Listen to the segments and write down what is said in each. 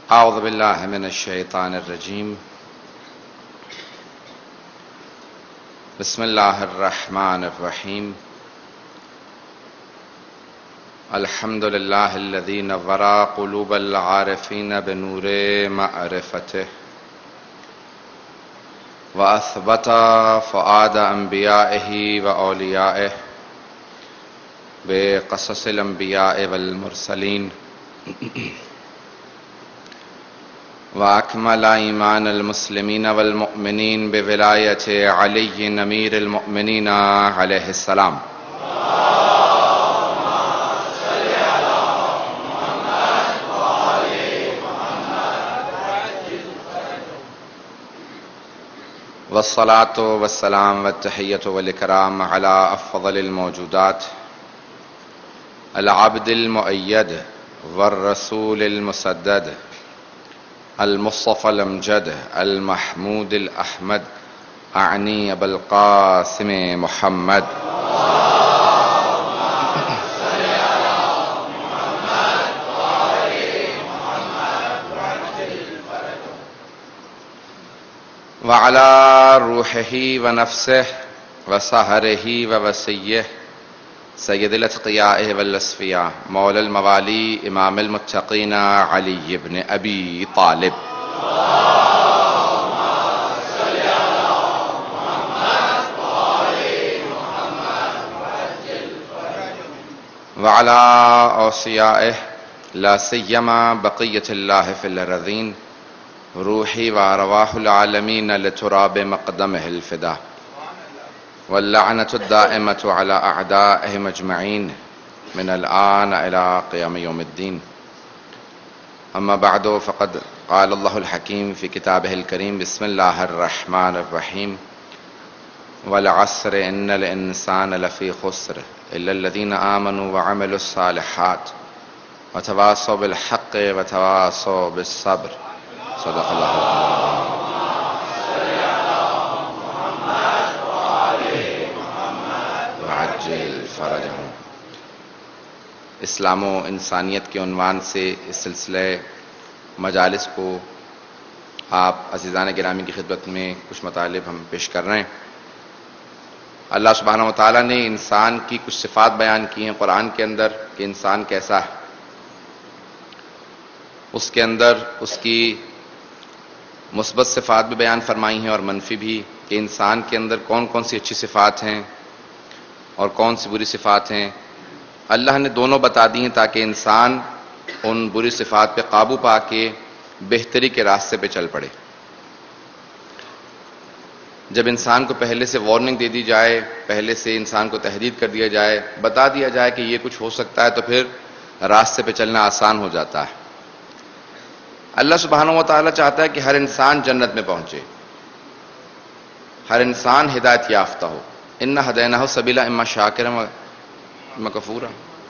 اعوذ باللہ من الشیطان الرجیم بسم اللہ الرحمن الرحیم الحمد للہ الذی نور قلوب العارفین بنور معرفتہ واثبت فؤاد انبیائہ واولیائہ بقصص الانبیاء والمرسلین وأكمل إيمان المسلمين والمؤمنين بولاية علي أمير المؤمنين عليه السلام. والصلاة والسلام والتحية والإكرام على أفضل الموجودات العبد المؤيد والرسول المسدد المصطفى الامجد المحمود الاحمد اعنی ابو القاسم محمد وعلى روحه ونفسه وسهره ووصيه سید الاتقیاء والاصفیاء مولا الموالی امام المتقین علی بن ابی طالب وعلى اوصیائه لا سیما بقیت اللہ فی الارضین روحی وارواح العالمین لتراب مقدمه الفدا واللعنة الدائمة على أعدائهم أجمعين من الآن إلى قيام يوم الدين. أما بعد فقد قال الله الحكيم في كتابه الكريم بسم الله الرحمن الرحيم والعصر إن الإنسان لفي خسر إلا الذين آمنوا وعملوا الصالحات وتواصوا بالحق وتواصوا بالصبر. صدق الله العظيم. اسلام و انسانیت کے عنوان سے اس سلسلہ مجالس کو آپ عزیزان گرامی کی خدمت میں کچھ مطالب ہم پیش کر رہے ہیں. اللہ سبحانہ و تعالیٰ نے انسان کی کچھ صفات بیان کی ہیں قرآن کے اندر کہ انسان کیسا ہے. اس کے اندر اس کی مثبت صفات بھی بیان فرمائی ہیں اور منفی بھی کہ انسان کے اندر کون کون سی اچھی صفات ہیں اور کون سی بری صفات ہیں. اللہ نے دونوں بتا دی ہیں تاکہ انسان ان بری صفات پہ قابو پا کے بہتری کے راستے پہ چل پڑے. جب انسان کو پہلے سے وارننگ دے دی جائے، پہلے سے انسان کو تحدید کر دیا جائے، بتا دیا جائے کہ یہ کچھ ہو سکتا ہے، تو پھر راستے پہ چلنا آسان ہو جاتا ہے. اللہ سبحانہ و تعالیٰ چاہتا ہے کہ ہر انسان جنت میں پہنچے، ہر انسان ہدایت یافتہ ہو. اِنَّا هَدَيْنَاهُ السَّبِيلَ إِمَّا شَاكِرًا وَإِمَّا كَفُورًا.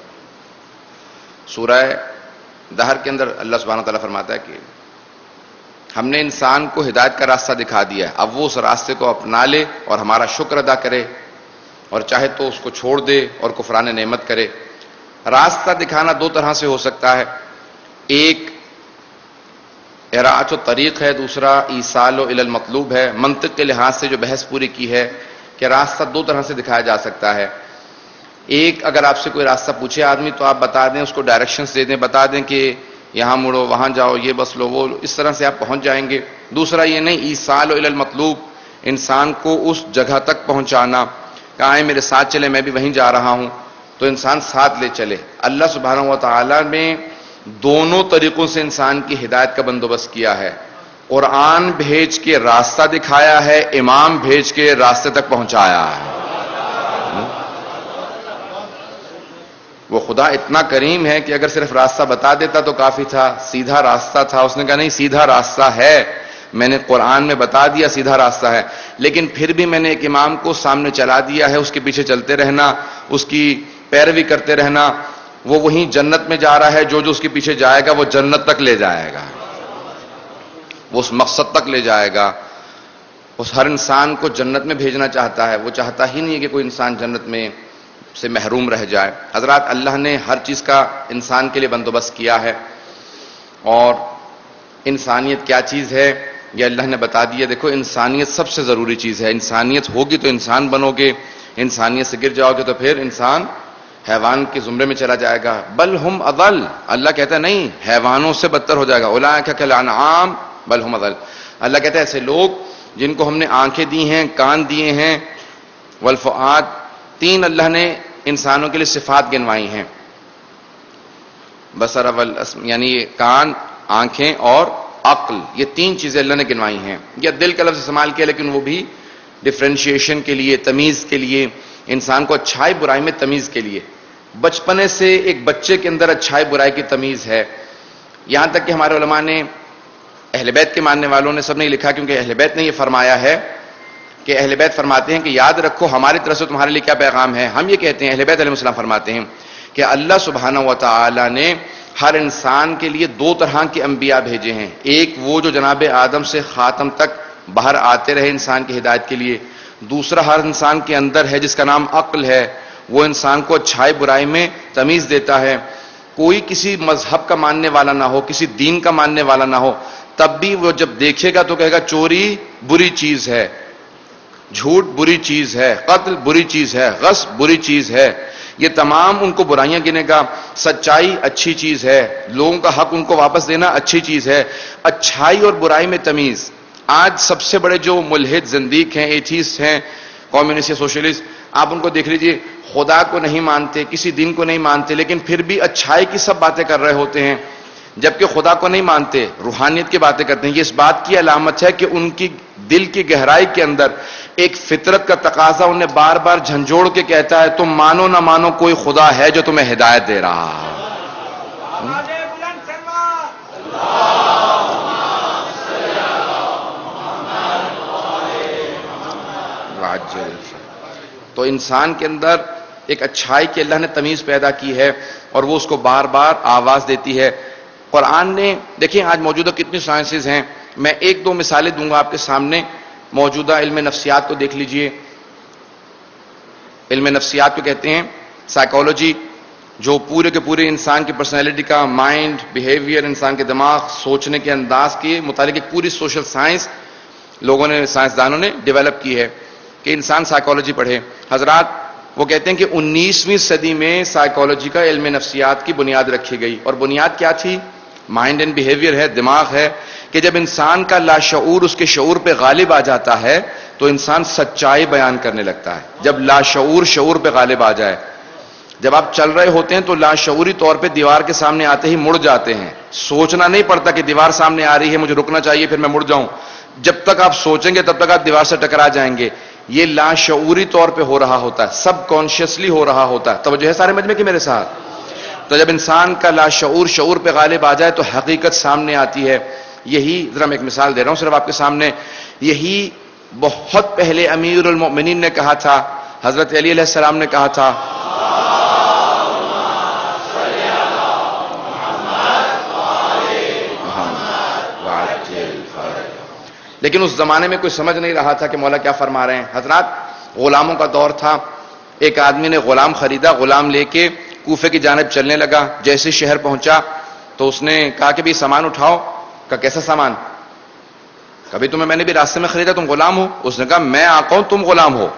سورہ دہر کے اندر اللہ سبحانہ وتعالیٰ فرماتا ہے کہ ہم نے انسان کو ہدایت کا راستہ دکھا دیا ہے، اب وہ اس راستے کو اپنا لے اور ہمارا شکر ادا کرے، اور چاہے تو اس کو چھوڑ دے اور کفران نعمت کرے. راستہ دکھانا دو طرح سے ہو سکتا ہے، ایک اراعۃ الطریق ہے، دوسرا ایصال الی المطلوب ہے. منطق کے لحاظ سے جو بحث پوری کی ہے کہ راستہ دو طرح سے دکھایا جا سکتا ہے. ایک، اگر آپ سے کوئی راستہ پوچھے آدمی تو آپ بتا دیں، اس کو ڈائریکشنز دے دیں، بتا دیں کہ یہاں مڑو، وہاں جاؤ، یہ بس لو، وہ اس طرح سے آپ پہنچ جائیں گے. دوسرا یہ نہیں، ایصال الی المطلوب، انسان کو اس جگہ تک پہنچانا کہ آئیں میرے ساتھ چلے، میں بھی وہیں جا رہا ہوں، تو انسان ساتھ لے چلے. اللہ سبحانہ و تعالیٰ نے دونوں طریقوں سے انسان کی ہدایت کا بندوبست کیا ہے. قرآن بھیج کے راستہ دکھایا ہے، امام بھیج کے راستے تک پہنچایا ہے. وہ خدا اتنا کریم ہے کہ اگر صرف راستہ بتا دیتا تو کافی تھا، سیدھا راستہ تھا. اس نے کہا نہیں، سیدھا راستہ ہے، میں نے قرآن میں بتا دیا سیدھا راستہ ہے، لیکن پھر بھی میں نے ایک امام کو سامنے چلا دیا ہے، اس کے پیچھے چلتے رہنا، اس کی پیروی کرتے رہنا. وہ وہیں جنت میں جا رہا ہے، جو جو اس کے پیچھے جائے گا وہ جنت تک لے جائے گا، وہ اس مقصد تک لے جائے گا. اس ہر انسان کو جنت میں بھیجنا چاہتا ہے، وہ چاہتا ہی نہیں ہے کہ کوئی انسان جنت میں سے محروم رہ جائے. حضرات، اللہ نے ہر چیز کا انسان کے لیے بندوبست کیا ہے، اور انسانیت کیا چیز ہے یہ اللہ نے بتا دیا. دیکھو انسانیت سب سے ضروری چیز ہے. انسانیت ہوگی تو انسان بنو گے, انسانیت سے گر جاؤ گے تو پھر انسان حیوان کے زمرے میں چلا جائے گا. بل ہم اضل, اللہ کہتا ہے نہیں, حیوانوں سے بدتر ہو جائے گا. اولئک کالانعام بل ہم اضل. اللہ کہتا ہے ایسے لوگ جن کو ہم نے آنکھیں دی ہیں, کان دیے ہیں, والفؤاد, 3 اللہ نے انسانوں کے لیے صفات گنوائی ہیں, بصر یعنی کان, آنکھیں اور عقل, یہ 3 چیزیں اللہ نے گنوائی ہیں. یا دل کا لفظ استعمال کیا لیکن وہ بھی ڈفرینشیشن کے لیے, تمیز کے لیے, انسان کو اچھائی برائی میں تمیز کے لیے. بچپنے سے ایک بچے کے اندر اچھائی برائی کی تمیز ہے. یہاں تک کہ ہمارے علماء نے, اہل بیت کے ماننے والوں نے سب نے لکھا, کیونکہ اہل بیت نے یہ فرمایا ہے کہ اہل بیت فرماتے ہیں کہ یاد رکھو ہماری طرف سے تمہارے لیے کیا پیغام ہے. ہم یہ کہتے ہیں, اہل بیت علیہ السلام فرماتے ہیں کہ اللہ سبحانہ و تعالی نے ہر انسان کے لیے 2 طرح کے انبیاء بھیجے ہیں. ایک وہ جو جناب آدم سے خاتم تک باہر آتے رہے انسان کی ہدایت کے لیے. دوسرا ہر انسان کے اندر ہے جس کا نام عقل ہے, وہ انسان کو اچھائی برائی میں تمیز دیتا ہے. کوئی کسی مذہب کا ماننے والا نہ ہو, کسی دین کا ماننے والا نہ ہو, تب بھی وہ جب دیکھے گا تو کہے گا چوری بری چیز ہے, جھوٹ بری چیز ہے, قتل بری چیز ہے, غصب بری چیز ہے. یہ تمام ان کو برائیاں گنے گا. سچائی اچھی چیز ہے, لوگوں کا حق ان کو واپس دینا اچھی چیز ہے. اچھائی اور برائی میں تمیز. آج سب سے بڑے جو ملحد زندیق ہیں, ایتھیسٹ ہیں, کمیونسٹ یا سوشلسٹ, آپ ان کو دیکھ لیجئے, خدا کو نہیں مانتے, کسی دین کو نہیں مانتے, لیکن پھر بھی اچھائی کی سب باتیں کر رہے ہوتے ہیں. جبکہ خدا کو نہیں مانتے, روحانیت کی باتیں کرتے ہیں. یہ اس بات کی علامت ہے کہ ان کی دل کی گہرائی کے اندر ایک فطرت کا تقاضا انہیں بار بار جھنجھوڑ کے کہتا ہے تم مانو نہ مانو کوئی خدا ہے جو تمہیں ہدایت دے رہا ہے. تو انسان کے اندر ایک اچھائی کی اللہ نے تمیز پیدا کی ہے اور وہ اس کو بار بار آواز دیتی ہے. قرآن نے, دیکھیں آج موجودہ کتنی سائنسز ہیں, میں 1-2 مثالیں دوں گا آپ کے سامنے. موجودہ علم نفسیات کو دیکھ لیجئے. علم نفسیات کو کہتے ہیں سائیکالوجی, جو پورے کے پورے انسان کی پرسنالٹی کا, مائنڈ, بیہیویئر, انسان کے دماغ, سوچنے کے انداز کے متعلق ایک پوری سوشل سائنس لوگوں نے, سائنسدانوں نے ڈیولپ کی ہے کہ انسان سائیکالوجی پڑھے. حضرات وہ کہتے ہیں کہ 19ویں صدی میں سائیکالوجی کا علم نفسیات کی بنیاد رکھی گئی, اور بنیاد کیا تھی؟ مائنڈ اینڈ بیہیویئر ہے, دماغ ہے, کہ جب انسان کا لاشعور اس کے شعور پہ غالب آ جاتا ہے تو انسان سچائی بیان کرنے لگتا ہے. جب لاشعور شعور پہ غالب آ جائے, جب آپ چل رہے ہوتے ہیں تو لاشعوری طور پہ دیوار کے سامنے آتے ہی مڑ جاتے ہیں. سوچنا نہیں پڑتا کہ دیوار سامنے آ رہی ہے, مجھے رکنا چاہیے, پھر میں مڑ جاؤں. جب تک آپ سوچیں گے تب تک آپ دیوار سے ٹکرا جائیں گے. یہ لاشعوری طور پہ ہو رہا ہوتا ہے, سب کانشیسلی ہو رہا ہوتا ہے. توجہ ہے سارے مجمع کی میرے ساتھ؟ تو جب انسان کا لاشعور شعور پہ غالب آ جائے تو حقیقت سامنے آتی ہے. یہی, ذرا میں ایک مثال دے رہا ہوں صرف آپ کے سامنے, یہی بہت پہلے امیر المؤمنین نے کہا تھا, حضرت علی علیہ السلام نے کہا تھا, لیکن اس زمانے میں کوئی سمجھ نہیں رہا تھا کہ مولا کیا فرما رہے ہیں. حضرات غلاموں کا دور تھا. ایک آدمی نے غلام خریدا, غلام لے کے کوفے کی جانب چلنے لگا. جیسے شہر پہنچا تو اس نے کہا کہ بھی سامان اٹھاؤ. کہا کیسا سامان؟ کبھی تمہیں میں نے بھی راستے میں خریدا, تم غلام ہو. اس نے کہا میں آقا ہوں, تم غلام ہو.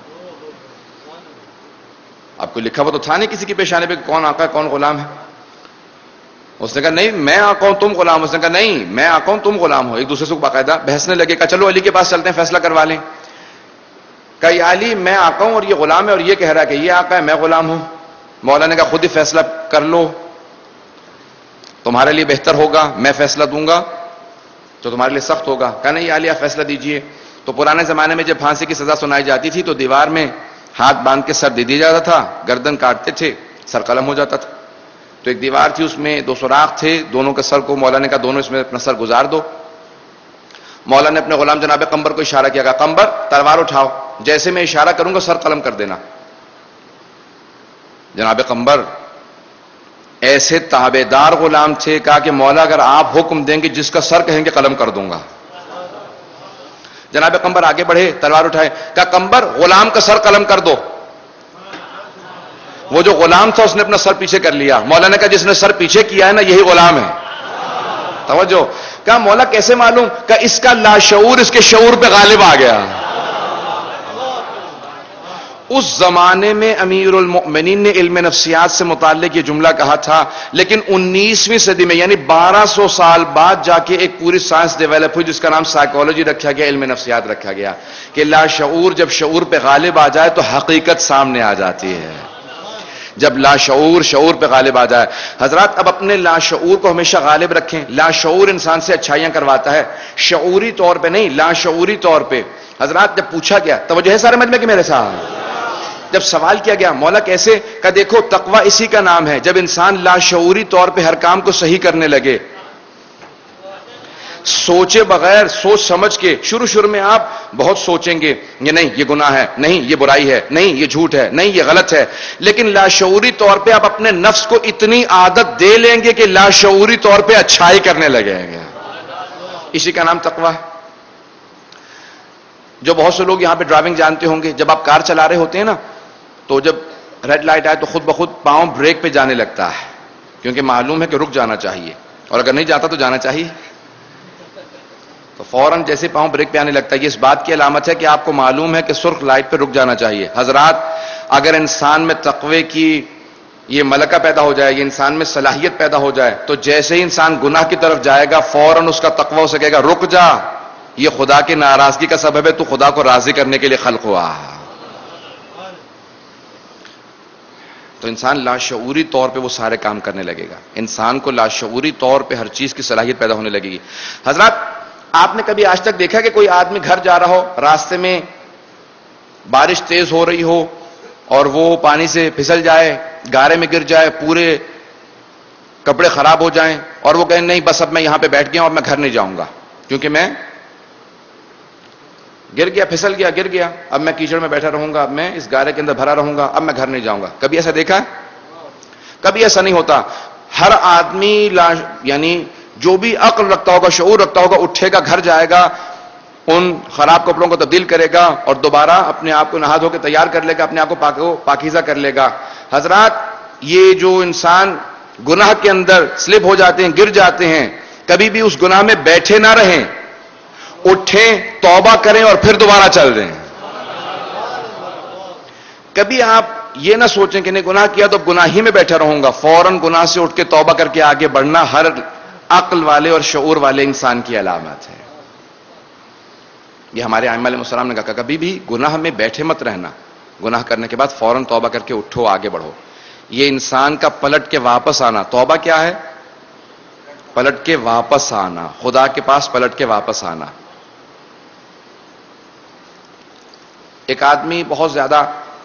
آپ کو لکھا ہوا تو تھا نہیں کسی کی پیشانے پہ کون آقا ہے کون غلام ہے. اس نے کہا نہیں میں آقا ہوں تم غلام. اس نے کہا نہیں میں آقا ہوں تم غلام ہو. ایک دوسرے سے باقاعدہ بحثنے لگے. کہا چلو علی کے پاس چلتے ہیں, فیصلہ کروا لیں. کہا یا علی میں آقا ہوں اور یہ غلام ہے, اور یہ کہہ رہا ہے کہ یہ آقا ہے میں غلام ہوں. مولا نے کہا خود ہی فیصلہ کر لو, تمہارے لیے بہتر ہوگا. میں فیصلہ دوں گا تو تمہارے لیے سخت ہوگا. کہا نہیں یا علی آپ فیصلہ دیجئے. تو پرانے زمانے میں جب پھانسی کی سزا سنائی جاتی تھی تو دیوار میں ہاتھ باندھ کے سر دے دیا جاتا تھا, گردن کاٹتے تھے, سر قلم ہو جاتا تھا. تو ایک دیوار تھی, اس میں 2 سوراخ تھے, دونوں کے سر کو مولا نے کہا دونوں اس میں اپنا سر گزار دو. مولا نے اپنے غلام جناب قمبر کو اشارہ کیا, کہا قمبر تلوار اٹھاؤ, جیسے میں اشارہ کروں گا سر قلم کر دینا. جناب قمبر ایسے تابعدار غلام تھے, کہا کہ مولا اگر آپ حکم دیں گے جس کا سر کہیں گے قلم کر دوں گا. جناب قمبر آگے بڑھے, تلوار اٹھائے, کہا قمبر غلام کا سر قلم کر دو. وہ جو غلام تھا اس نے اپنا سر پیچھے کر لیا. مولا نے کہا جس نے سر پیچھے کیا ہے نا یہی غلام ہے. توجہ. کہا مولا کیسے معلوم؟ کہ اس کا لاشعور اس کے شعور پہ غالب آ گیا. اس زمانے میں امیر المؤمنین نے علم نفسیات سے متعلق یہ جملہ کہا تھا، لیکن 19ویں صدی میں یعنی 1200 سال بعد جا کے ایک پوری سائنس ڈیولپ ہوئی جس کا نام سائیکالوجی رکھا گیا، علم نفسیات رکھا گیا، کہ لاشعور جب شعور پہ غالب آ جائے تو حقیقت سامنے آ جاتی ہے. جب لاشعور شعور پہ غالب آ جائے. حضرات اب اپنے لاشعور کو ہمیشہ غالب رکھیں. لاشعور انسان سے اچھائیاں کرواتا ہے، شعوری طور پہ نہیں، لاشعوری طور پہ. حضرات جب پوچھا گیا، توجہ ہے سارے مجمع کے میرے ساتھ، جب سوال کیا گیا مولا کیسے؟ کہ دیکھو تقوی اسی کا نام ہے جب انسان لاشعوری طور پہ ہر کام کو صحیح کرنے لگے، سوچے بغیر، سوچ سمجھ کے. شروع میں آپ بہت سوچیں گے یہ نہیں یہ گناہ ہے، نہیں یہ برائی ہے، نہیں یہ جھوٹ ہے، نہیں یہ غلط ہے، لیکن لاشعوری طور پہ آپ اپنے نفس کو اتنی عادت دے لیں گے کہ لاشعوری طور پہ اچھائی کرنے لگیں گے. اسی کا نام تقوی. جو بہت سے لوگ یہاں پہ ڈرائیونگ جانتے ہوں گے، جب آپ کار چلا رہے ہوتے ہیں نا تو جب ریڈ لائٹ آئے تو خود بخود پاؤں بریک پہ جانے لگتا ہے، کیونکہ معلوم ہے کہ رک جانا چاہیے، اور اگر نہیں جاتا تو جانا چاہیے، تو فوراً جیسے پاؤں بریک پہ آنے لگتا ہے. یہ اس بات کی علامت ہے کہ آپ کو معلوم ہے کہ سرخ لائٹ پہ رک جانا چاہیے. حضرات اگر انسان میں تقوی کی یہ ملکہ پیدا ہو جائے، یہ انسان میں صلاحیت پیدا ہو جائے، تو جیسے ہی انسان گناہ کی طرف جائے گا فوراً اس کا تقوی اسے کہے گا رک جا، یہ خدا کی ناراضگی کا سبب ہے، تو خدا کو راضی کرنے کے لیے خلق ہوا. تو انسان لاشعوری طور پہ وہ سارے کام کرنے لگے گا. انسان کو لاشعوری طور پہ ہر چیز کی صلاحیت پیدا ہونے لگے گی. حضرات آپ نے کبھی آج تک دیکھا کہ کوئی آدمی گھر جا رہا ہو، راستے میں بارش تیز ہو رہی ہو اور وہ پانی سے پھسل جائے، گارے میں گر جائے، پورے کپڑے خراب ہو جائیں، اور وہ کہیں نہیں بس اب میں یہاں پہ بیٹھ گیا اور میں گھر نہیں جاؤں گا کیونکہ میں گر گیا، پھسل گیا، گر گیا، اب میں کیچڑ میں بیٹھا رہوں گا، اب میں اس گارے کے اندر بھرا رہوں گا، اب میں گھر نہیں جاؤں گا. کبھی ایسا دیکھا ہے؟ کبھی ایسا نہیں ہوتا. ہر آدمی یعنی جو بھی عقل رکھتا ہوگا، شعور رکھتا ہوگا، اٹھے گا، گھر جائے گا، ان خراب کپڑوں کو تبدیل کرے گا اور دوبارہ اپنے آپ کو نہا دھو کے تیار کر لے گا، اپنے آپ کو پاکیزہ کر لے گا. حضرات یہ جو انسان گناہ کے اندر سلپ ہو جاتے ہیں، گر جاتے ہیں، کبھی بھی اس گناہ میں بیٹھے نہ رہیں، اٹھیں، توبہ کریں اور پھر دوبارہ چل دیں. کبھی آپ یہ نہ سوچیں کہ نہیں گناہ کیا تو گناہ ہی میں بیٹھا رہوں گا، فوراً گناہ سے اٹھ کے توبہ کر کے آگے بڑھنا ہر عقل والے اور شعور والے انسان کی علامت ہے. یہ ہمارے ائمہ علیہ السلام نے کہا کبھی بھی گناہ میں بیٹھے مت رہنا، گناہ کرنے کے بعد فوراً توبہ کر کے اٹھو، آگے بڑھو. یہ انسان کا پلٹ کے واپس آنا. توبہ کیا ہے؟ پلٹ کے واپس آنا، خدا کے پاس پلٹ کے واپس آنا. ایک آدمی بہت زیادہ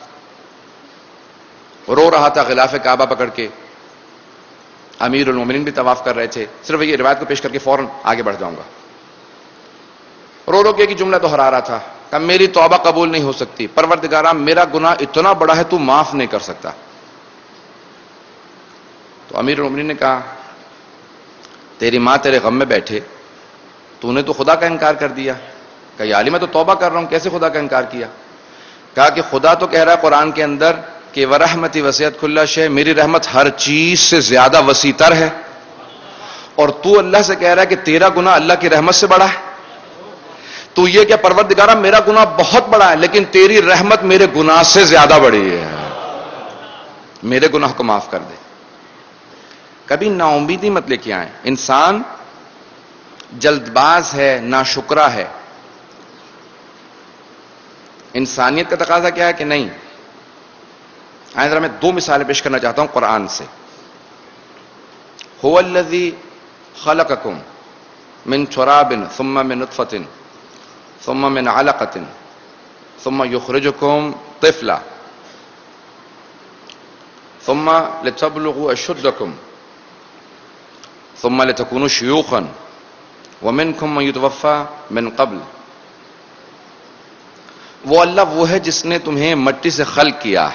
رو رہا تھا غلاف کعبہ پکڑ کے، امیر المومنین بھی طواف کر رہے تھے. صرف یہ روایت کو پیش کر کے فوراً آگے بڑھ جاؤں گا. رو کے ایک جملہ دہرا رہا تھا کہ میری توبہ قبول نہیں ہو سکتی، پروردگارا میرا گناہ اتنا بڑا ہے تو معاف نہیں کر سکتا. تو امیر المومنین نے کہا تیری ماں تیرے غم میں بیٹھے، تو نے تو خدا کا انکار کر دیا. کہ یا علی میں تو توبہ کر رہا ہوں، کیسے خدا کا انکار کیا؟ کہا کہ خدا تو کہہ رہا ہے قرآن کے اندر کہ وَرَحْمَتِ وَسِعَتْ كُلَّ شَيْءٍ، میری رحمت ہر چیز سے زیادہ وسیع تر ہے، اور تو اللہ سے کہہ رہا ہے کہ تیرا گناہ اللہ کی رحمت سے بڑا ہے. تو یہ کہ پروردگارا میرا گناہ بہت بڑا ہے لیکن تیری رحمت میرے گناہ سے زیادہ بڑی ہے، میرے گناہ کو معاف کر دے. کبھی نا امیدی مت لے کے آئیں. انسان جلد باز ہے، ناشکرا ہے. انسانیت کا تقاضا کیا ہے کہ نہیں. آئیں ذرا میں 2 مثالیں پیش کرنا چاہتا ہوں قرآن سے. هو الذی خلقکم من تراب ثم من نطفة ثم من علقة ثم یخرجکم طفلا ثم لتبلغوا اشدکم ثم لتكونوا شيوخا ومنكم من يتوفى من قبل. وہ اللہ وہ ہے جس نے تمہیں مٹی سے خلق کیا،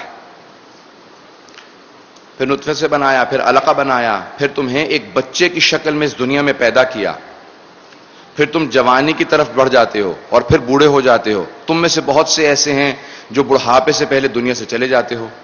پھر نطفے سے بنایا، پھر علقہ بنایا، پھر تمہیں ایک بچے کی شکل میں اس دنیا میں پیدا کیا، پھر تم جوانی کی طرف بڑھ جاتے ہو اور پھر بوڑھے ہو جاتے ہو. تم میں سے بہت سے ایسے ہیں جو بڑھاپے سے پہلے دنیا سے چلے جاتے ہو.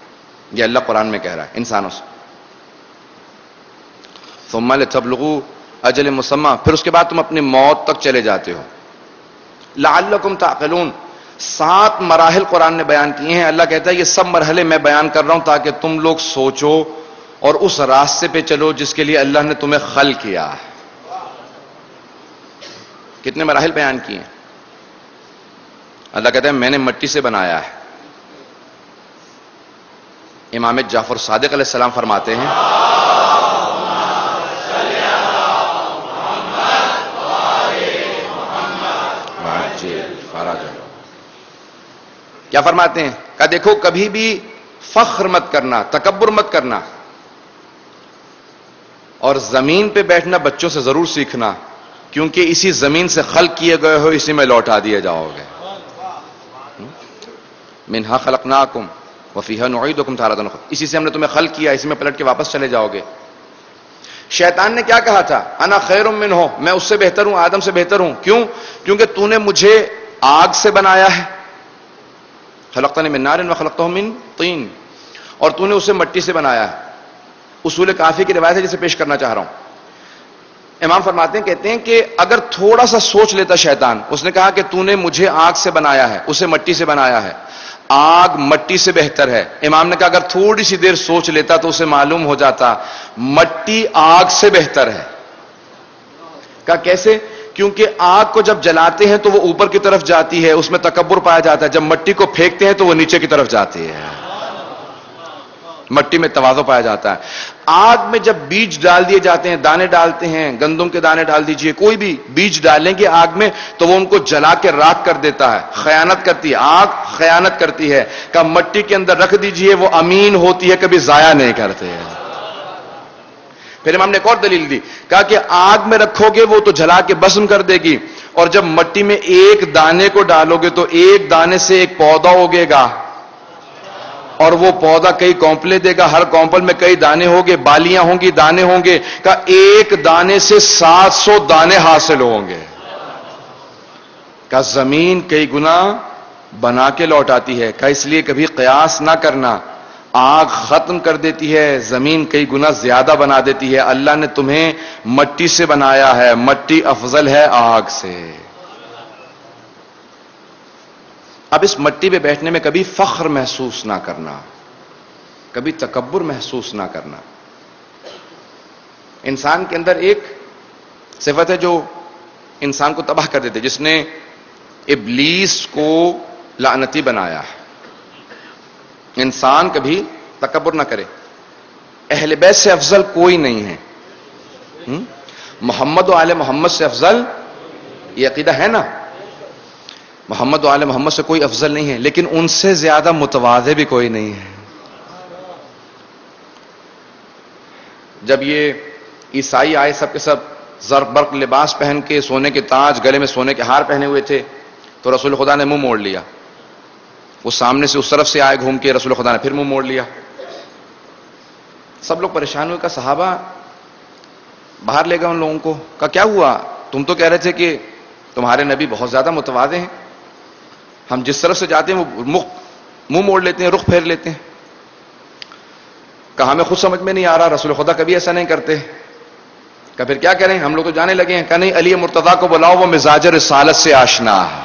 یہ اللہ قرآن میں کہہ رہا ہے انسانوں سے. ثم لتبلغوا اجل مسمى، پھر اس کے بعد تم اپنی موت تک چلے جاتے ہو. لعلکم تعقلون، 7 مراحل قرآن نے بیان کیے ہیں. اللہ کہتا ہے یہ سب مرحلے میں بیان کر رہا ہوں تاکہ تم لوگ سوچو اور اس راستے پہ چلو جس کے لیے اللہ نے تمہیں خلق کیا ہے. کتنے مراحل بیان کیے ہیں؟ اللہ کہتا ہے میں نے مٹی سے بنایا ہے. امام جعفر صادق علیہ السلام فرماتے ہیں کیا فرماتے ہیں؟ کہ دیکھو کبھی بھی فخر مت کرنا، تکبر مت کرنا، اور زمین پہ بیٹھنا بچوں سے ضرور سیکھنا، کیونکہ اسی زمین سے خلق کیے گئے ہو، اسی میں لوٹا دیے جاؤ گے. منہا خلقناکم وفیہا نعیدکم تارۃ اخری، اسی سے ہم نے تمہیں خلق کیا، اسی میں پلٹ کے واپس چلے جاؤ گے. شیطان نے کیا کہا تھا؟ انا خیر منہ، میں اس سے بہتر ہوں، آدم سے بہتر ہوں. کیوں؟ کیونکہ تو نے مجھے آگ سے بنایا ہے. خلقتنی من نار وخلقتہ من طین، اور تو نے اسے مٹی سے بنایا ہے. اصول کافی کی روایت ہے جسے پیش کرنا چاہ رہا ہوں. امام فرماتے ہیں، کہتے ہیں کہ اگر تھوڑا سا سوچ لیتا شیطان، اس نے کہا کہ تو نے مجھے آگ سے بنایا ہے، اسے مٹی سے بنایا ہے، آگ مٹی سے بہتر ہے. امام نے کہا اگر تھوڑی سی دیر سوچ لیتا تو اسے معلوم ہو جاتا مٹی آگ سے بہتر ہے. کہا کیسے؟ کیونکہ آگ کو جب جلاتے ہیں تو وہ اوپر کی طرف جاتی ہے، اس میں تکبر پایا جاتا ہے. جب مٹی کو پھینکتے ہیں تو وہ نیچے کی طرف جاتی ہے، مٹی میں تواضع پایا جاتا ہے. آگ میں جب بیج ڈال دیے جاتے ہیں، دانے ڈالتے ہیں، گندم کے دانے ڈال دیجئے، کوئی بھی بیج ڈالیں گے آگ میں تو وہ ان کو جلا کے راکھ کر دیتا ہے. خیانت کرتی ہے آگ، خیانت کرتی ہے. کہ مٹی کے اندر رکھ دیجئے، وہ امین ہوتی ہے، کبھی ضائع نہیں کرتے. پھر امام نے ایک اور دلیل دی، کہا کہ آگ میں رکھو گے وہ تو جلا کے بھسم کر دے گی، اور جب مٹی میں ایک دانے کو ڈالو گے تو ایک دانے سے ایک پودا اگے گا، اور وہ پودا کئی کونپلے دے گا، ہر کونپل میں کئی دانے ہوں گے، بالیاں ہوں گی، دانے ہوں گے. کہ ایک دانے سے 700 دانے حاصل ہوں گے. کہ زمین کئی گنا بنا کے لوٹاتی ہے. کہ اس لیے کبھی قیاس نہ کرنا، آگ ختم کر دیتی ہے، زمین کئی گنا زیادہ بنا دیتی ہے. اللہ نے تمہیں مٹی سے بنایا ہے، مٹی افضل ہے آگ سے. اب اس مٹی پہ بیٹھنے میں کبھی فخر محسوس نہ کرنا، کبھی تکبر محسوس نہ کرنا. انسان کے اندر ایک صفت ہے جو انسان کو تباہ کر دیتے، جس نے ابلیس کو لعنتی بنایا ہے. انسان کبھی تکبر نہ کرے. اہل بیت سے افضل کوئی نہیں ہے. محمد و آل محمد سے افضل، یہ عقیدہ ہے نا، محمد و آل محمد سے کوئی افضل نہیں ہے، لیکن ان سے زیادہ متواضع بھی کوئی نہیں ہے. جب یہ عیسائی آئے سب کے سب زرق برق لباس پہن کے، سونے کے تاج، گلے میں سونے کے ہار پہنے ہوئے تھے، تو رسول خدا نے منہ موڑ لیا. وہ سامنے سے اس طرف سے آئے گھوم کے، رسول خدا نے پھر منہ موڑ لیا. سب لوگ پریشان ہوئے. کہ صحابہ باہر لے گئے ان لوگوں کو. کہ کیا ہوا؟ تم تو کہہ رہے تھے کہ تمہارے نبی بہت زیادہ متواضع ہیں، ہم جس طرف سے جاتے ہیں وہ منہ موڑ لیتے ہیں، رخ پھیر لیتے ہیں. کہ ہمیں خود سمجھ میں نہیں آ رہا، رسول خدا کبھی ایسا نہیں کرتے. کہ پھر کیا کریں، ہم لوگ تو جانے لگے ہیں. کہ نہیں، علی مرتضیٰ کو بلاؤ، وہ مزاج رسالت سے آشنا ہے.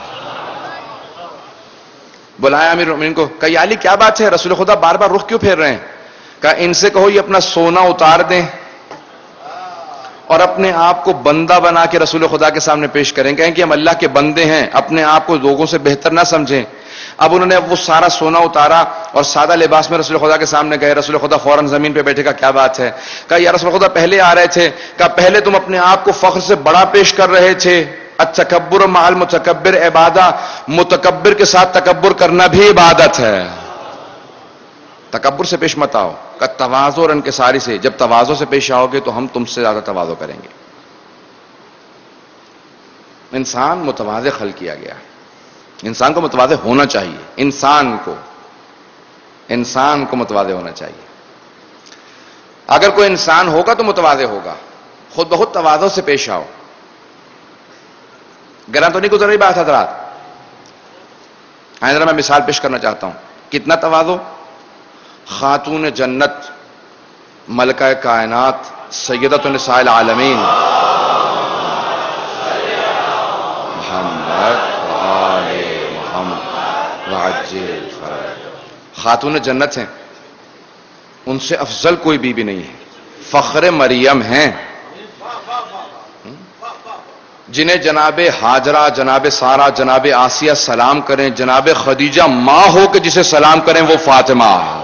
بلایا امیر المومنین کو. کہ یا علی کیا بات ہے، رسول خدا بار بار رخ کیوں پھیر رہے ہیں؟ کہ ان سے کہو یہ اپنا سونا اتار دیں اور اپنے آپ کو بندہ بنا کے رسول خدا کے سامنے پیش کریں. کہیں کہ ہم اللہ کے بندے ہیں، اپنے آپ کو لوگوں سے بہتر نہ سمجھیں. اب انہوں نے وہ سارا سونا اتارا اور سادہ لباس میں رسول خدا کے سامنے گئے. رسول خدا فوراً زمین پہ بیٹھے. کا کیا بات ہے؟ کہا یا رسول خدا پہلے آ رہے تھے، کہا پہلے تم اپنے آپ کو فخر سے بڑا پیش کر رہے تھے. التکبر مع المتکبر عبادہ، متکبر کے ساتھ تکبر کرنا بھی عبادت ہے. تکبر سے پیش مت آؤ. کہ تواضع اور انکساری سے، جب تواضع سے پیش آؤ گے تو ہم تم سے زیادہ تواضع کریں گے. انسان متواضع خلق کیا گیا. انسان کو متواضع ہونا چاہیے. انسان کو متواضع ہونا چاہیے. اگر کوئی انسان ہوگا تو متواضع ہوگا. خود بخود تواضع سے پیش آؤ. گراں تو نہیں گزر رہی بات حضرات. ذرا میں مثال پیش کرنا چاہتا ہوں. کتنا تواضع. خاتون جنت، ملکہ کائنات، سیدۃ النساء العالمین خاتون جنت ہیں، ان سے افضل کوئی بیوی نہیں ہے، فخر مریم ہیں، جنہیں جناب ہاجرہ، جناب سارہ، جناب آسیہ سلام کریں، جناب خدیجہ ماں ہو کے جسے سلام کریں وہ فاطمہ ہے۔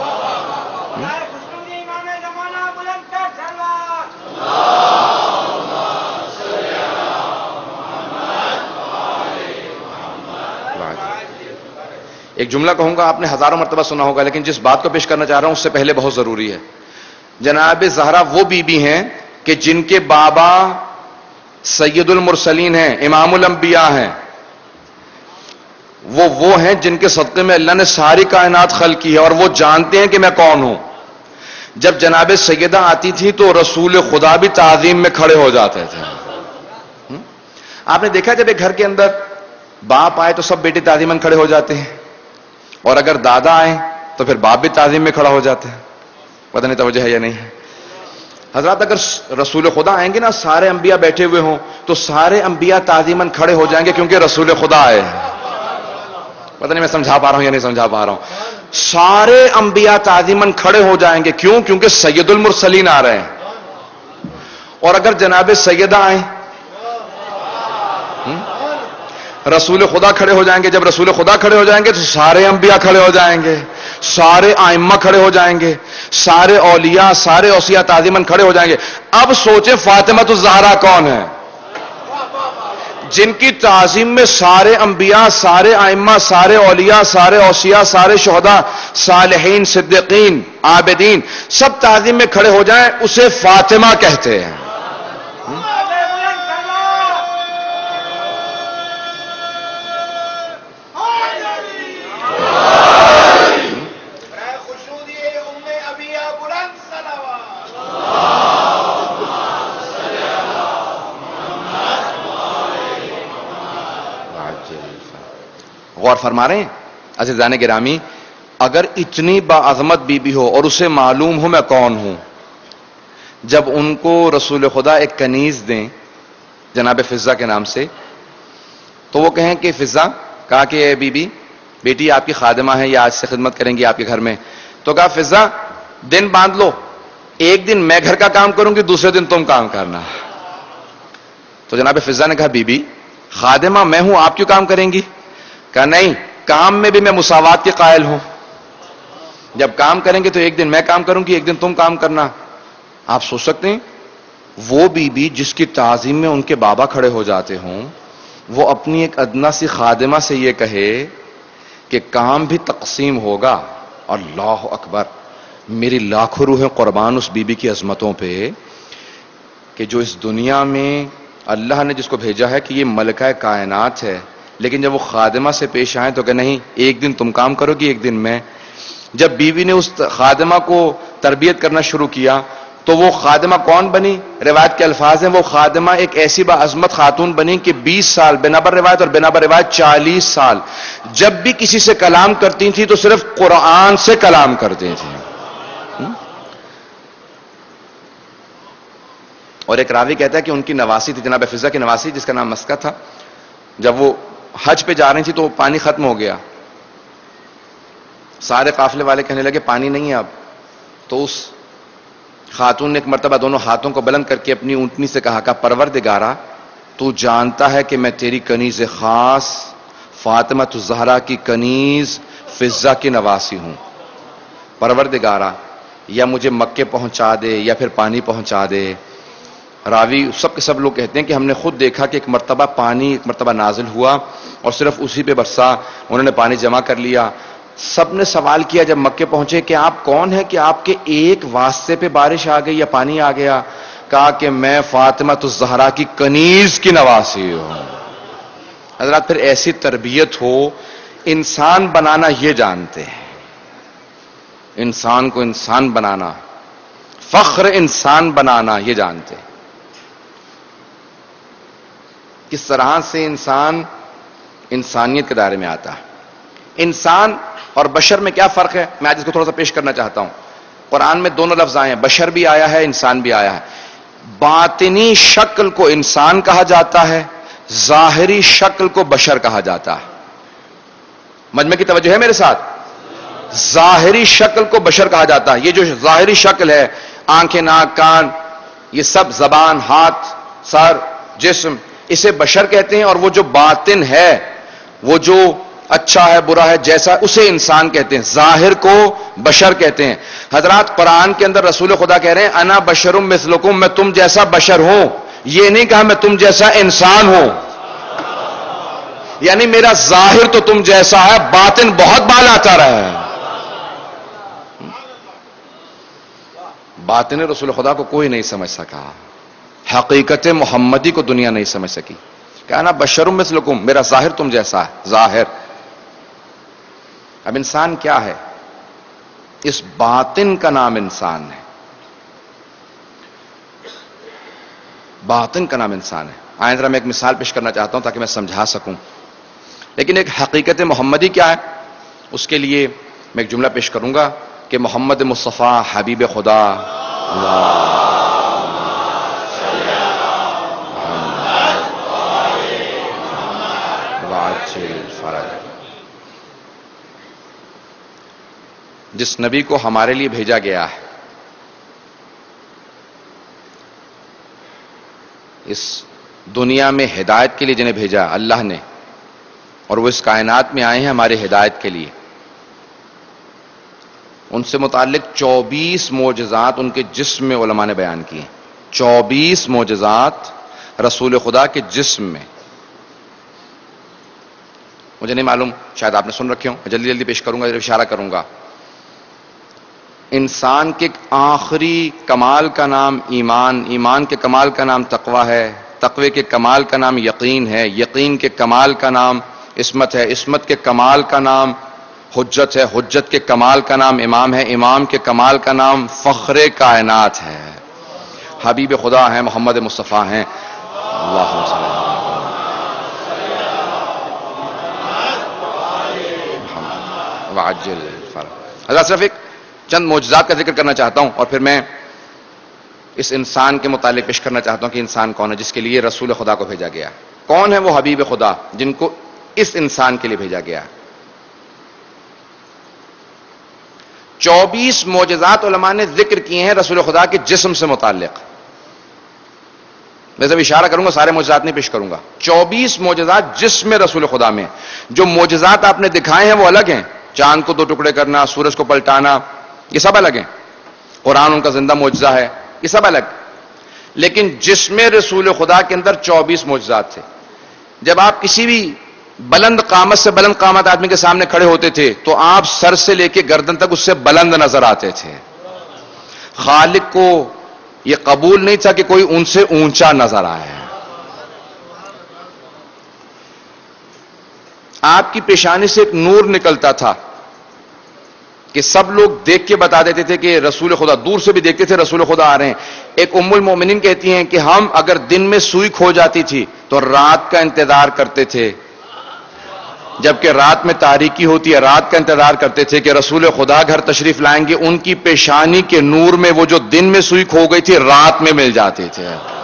ایک جملہ کہوں گا، آپ نے ہزاروں مرتبہ سنا ہوگا، لیکن جس بات کو پیش کرنا چاہ رہا ہوں اس سے پہلے بہت ضروری ہے۔ جناب زہرا وہ بی بی ہیں کہ جن کے بابا سید المرسلین ہیں، امام الانبیاء ہیں، وہ ہیں جن کے صدقے میں اللہ نے ساری کائنات خلق کی ہے، اور وہ جانتے ہیں کہ میں کون ہوں۔ جب جناب سیدہ آتی تھی تو رسول خدا بھی تعظیم میں کھڑے ہو جاتے تھے۔ آپ نے دیکھا جب ایک گھر کے اندر باپ آئے تو سب بیٹے تعظیماً کھڑے ہو جاتے ہیں، اور اگر دادا آئے تو پھر باپ بھی تعظیم میں کھڑا ہو جاتے ہیں۔ پتہ نہیں توجہ ہے یا نہیں ہے؟ حضرات اگر رسول خدا آئیں گے نا، سارے انبیاء بیٹھے ہوئے ہوں تو سارے انبیاء تعظیماً کھڑے ہو جائیں گے، کیونکہ رسول خدا آئے ہیں۔ پتہ نہیں میں سمجھا پا رہا ہوں یا نہیں سمجھا پا رہا ہوں؟ سارے انبیاء تعظیماً کھڑے ہو جائیں گے، کیوں؟ کیونکہ سید المرسلین آ رہے ہیں۔ اور اگر جناب سیدہ آئیں، رسول خدا کھڑے ہو جائیں گے۔ جب رسول خدا کھڑے ہو جائیں گے تو سارے انبیاء کھڑے ہو جائیں گے، سارے ائمہ کھڑے ہو جائیں گے، سارے اولیاء، سارے اوصیاء تعظیماً کھڑے ہو جائیں گے۔ اب سوچیں فاطمہ الزہرا کون ہے؟ جن کی تعظیم میں سارے انبیاء، سارے ائمہ، سارے اولیاء، سارے اوصیاء، سارے شہداء، صالحین، صدیقین، عابدین سب تعظیم میں کھڑے ہو جائیں، اسے فاطمہ کہتے ہیں۔ غور فرما رہے ہیں عزیزان گرامی؟ اگر اتنی باعظمت بی بی ہو اور اسے معلوم ہو میں کون ہوں، جب ان کو رسول خدا ایک کنیز دیں جناب فضہ کے نام سے، تو وہ کہیں کہ فضہ، کہا کہ بی بی بیٹی آپ کی خادمہ ہے، یا آج سے خدمت کریں گی آپ کے گھر میں، تو کہا فضہ دن باندھ لو، ایک دن میں گھر کا کام کروں گی، دوسرے دن تم کام کرنا۔ تو جناب فضہ نے کہا بی بی خادمہ میں ہوں، آپ کیوں کام کریں گی؟ کہا نہیں، کام میں بھی میں مساوات کے قائل ہوں، جب کام کریں گے تو ایک دن میں کام کروں گی، ایک دن تم کام کرنا۔ آپ سوچ سکتے ہیں وہ بی بی جس کی تعظیم میں ان کے بابا کھڑے ہو جاتے ہوں، وہ اپنی ایک ادنا سی خادمہ سے یہ کہے کہ کام بھی تقسیم ہوگا۔ اللہ اکبر! میری لاکھوں روحیں قربان اس بی بی کی عظمتوں پہ کہ جو اس دنیا میں اللہ نے جس کو بھیجا ہے کہ یہ ملکہ کائنات ہے، لیکن جب وہ خادمہ سے پیش آئیں تو کہ نہیں، ایک دن تم کام کرو گی، ایک دن میں۔ جب بیوی نے اس خادمہ کو تربیت کرنا شروع کیا تو وہ خادمہ کون بنی؟ روایت کے الفاظ ہیں وہ خادمہ ایک ایسی باعظمت خاتون بنی کہ 20 سال بنابر روایت، اور بنابر روایت 40 سال جب بھی کسی سے کلام کرتی تھی تو صرف قرآن سے کلام کرتی تھی۔ اور ایک راوی کہتا ہے کہ ان کی نواسی تھی، جناب فضہ کی نواسی جس کا نام مسکہ تھا، جب وہ حج پہ جا رہی تھی تو پانی ختم ہو گیا، سارے قافلے والے کہنے لگے پانی نہیں ہے اب، تو اس خاتون نے ایک مرتبہ دونوں ہاتھوں کو بلند کر کے اپنی اونٹنی سے کہا کہ پروردگارا تو جانتا ہے کہ میں تیری کنیز خاص فاطمہ الزہرا کی کنیز فضہ کی نواسی ہوں، پروردگارا یا مجھے مکے پہنچا دے یا پھر پانی پہنچا دے۔ راوی سب کے سب لوگ کہتے ہیں کہ ہم نے خود دیکھا کہ ایک مرتبہ پانی ایک مرتبہ نازل ہوا اور صرف اسی پہ برسا، انہوں نے پانی جمع کر لیا۔ سب نے سوال کیا جب مکے پہنچے کہ آپ کون ہیں کہ آپ کے ایک واسطے پہ بارش آ گئی یا پانی آ گیا؟ کہا کہ میں فاطمہ الزہرا کی کنیز کی نواسی ہوں۔ حضرات پھر ایسی تربیت ہو، انسان بنانا یہ جانتے ہیں، انسان کو انسان بنانا، فخر انسان بنانا یہ جانتے ہیں، کس طرح سے انسان انسانیت کے دائرے میں آتا ہے۔ انسان اور بشر میں کیا فرق ہے، میں آج اس کو تھوڑا سا پیش کرنا چاہتا ہوں۔ قرآن میں دونوں لفظ آئے ہیں، بشر بھی آیا ہے، انسان بھی آیا ہے۔ باطنی شکل کو انسان کہا جاتا ہے، ظاہری شکل کو بشر کہا جاتا ہے۔ مجمع کی توجہ ہے میرے ساتھ؟ ظاہری شکل کو بشر کہا جاتا ہے. یہ جو ظاہری شکل ہے، آنکھیں، ناک، کان، یہ سب، زبان، ہاتھ، سر، جسم، اسے بشر کہتے ہیں. اور وہ جو باطن ہے، وہ جو اچھا ہے برا ہے جیسا، اسے انسان کہتے ہیں. ظاہر کو بشر کہتے ہیں. حضرات قرآن کے اندر رسول خدا کہہ رہے ہیں انا بشرم مثلکم، میں تم جیسا بشر ہوں. یہ نہیں کہا میں تم جیسا انسان ہوں. یعنی میرا ظاہر تو تم جیسا ہے، باطن بہت بالا آتا رہا ہے. باطن رسول خدا کو کوئی نہیں سمجھ سکا، حقیقت محمدی کو دنیا نہیں سمجھ سکی. کہنا بشرم مثلکم، میرا ظاہر تم جیسا ہے، ظاہر. اب انسان کیا ہے؟ اس باطن کا نام انسان ہے. باطن کا نام انسان ہے. آئیں ذرا میں ایک مثال پیش کرنا چاہتا ہوں تاکہ میں سمجھا سکوں. لیکن ایک حقیقت محمدی کیا ہے، اس کے لیے میں ایک جملہ پیش کروں گا کہ محمد مصطفیٰ حبیب خدا جس نبی کو ہمارے لیے بھیجا گیا ہے، اس دنیا میں ہدایت کے لیے جنہیں بھیجا اللہ نے، اور وہ اس کائنات میں آئے ہیں ہماری ہدایت کے لیے. ان سے متعلق 24 معجزات ان کے جسم میں علماء نے بیان کیے. 24 معجزات رسول خدا کے جسم میں. مجھے نہیں معلوم، شاید آپ نے سن رکھے ہوں، جلدی جلدی پیش کروں گا، اشارہ کروں گا. انسان کے آخری کمال کا نام ایمان، ایمان کے کمال کا نام تقوی ہے، تقوی کے کمال کا نام یقین ہے، یقین کے کمال کا نام عصمت ہے، عصمت کے کمال کا نام حجت ہے، حجت کے کمال کا نام امام ہے، امام کے کمال کا نام فخر کائنات ہے، حبیب خدا ہیں، محمد مصطفیٰ ہیں. اللہم صلی اللہ محمد وعجل فرج. حضرت صرف ایک چند معجزات کا ذکر کرنا چاہتا ہوں اور پھر میں اس انسان کے متعلق پیش کرنا چاہتا ہوں کہ انسان کون ہے جس کے لیے رسول خدا کو بھیجا گیا. کون ہے وہ حبیب خدا جن کو اس انسان کے لیے بھیجا گیا؟ 24 معجزات علماء نے ذکر کیے ہیں رسول خدا کے جسم سے متعلق. میں جب اشارہ کروں گا سارے معجزات نہیں پیش کروں گا. 24 معجزات جسم رسول خدا میں. جو معجزات آپ نے دکھائے ہیں وہ الگ ہیں، چاند کو 2 ٹکڑے کرنا، سورج کو پلٹانا، یہ سب الگ ہیں. قرآن ان کا زندہ معجزہ ہے، یہ سب الگ. لیکن جسم رسول خدا کے اندر 24 معجزات تھے. جب آپ کسی بھی بلند قامت سے بلند قامت آدمی کے سامنے کھڑے ہوتے تھے تو آپ سر سے لے کے گردن تک اس سے بلند نظر آتے تھے. خالق کو یہ قبول نہیں تھا کہ کوئی ان سے اونچا نظر آئے. آپ کی پیشانی سے ایک نور نکلتا تھا کہ سب لوگ دیکھ کے بتا دیتے تھے کہ رسول خدا، دور سے بھی دیکھتے تھے رسول خدا آ رہے ہیں. ایک ام المومنین کہتی ہیں کہ ہم اگر دن میں سوئی کھو جاتی تھی تو رات کا انتظار کرتے تھے، جبکہ رات میں تاریکی ہوتی ہے، رات کا انتظار کرتے تھے کہ رسول خدا گھر تشریف لائیں گے. ان کی پیشانی کے نور میں وہ جو دن میں سوئی کھو گئی تھی رات میں مل جاتے تھے.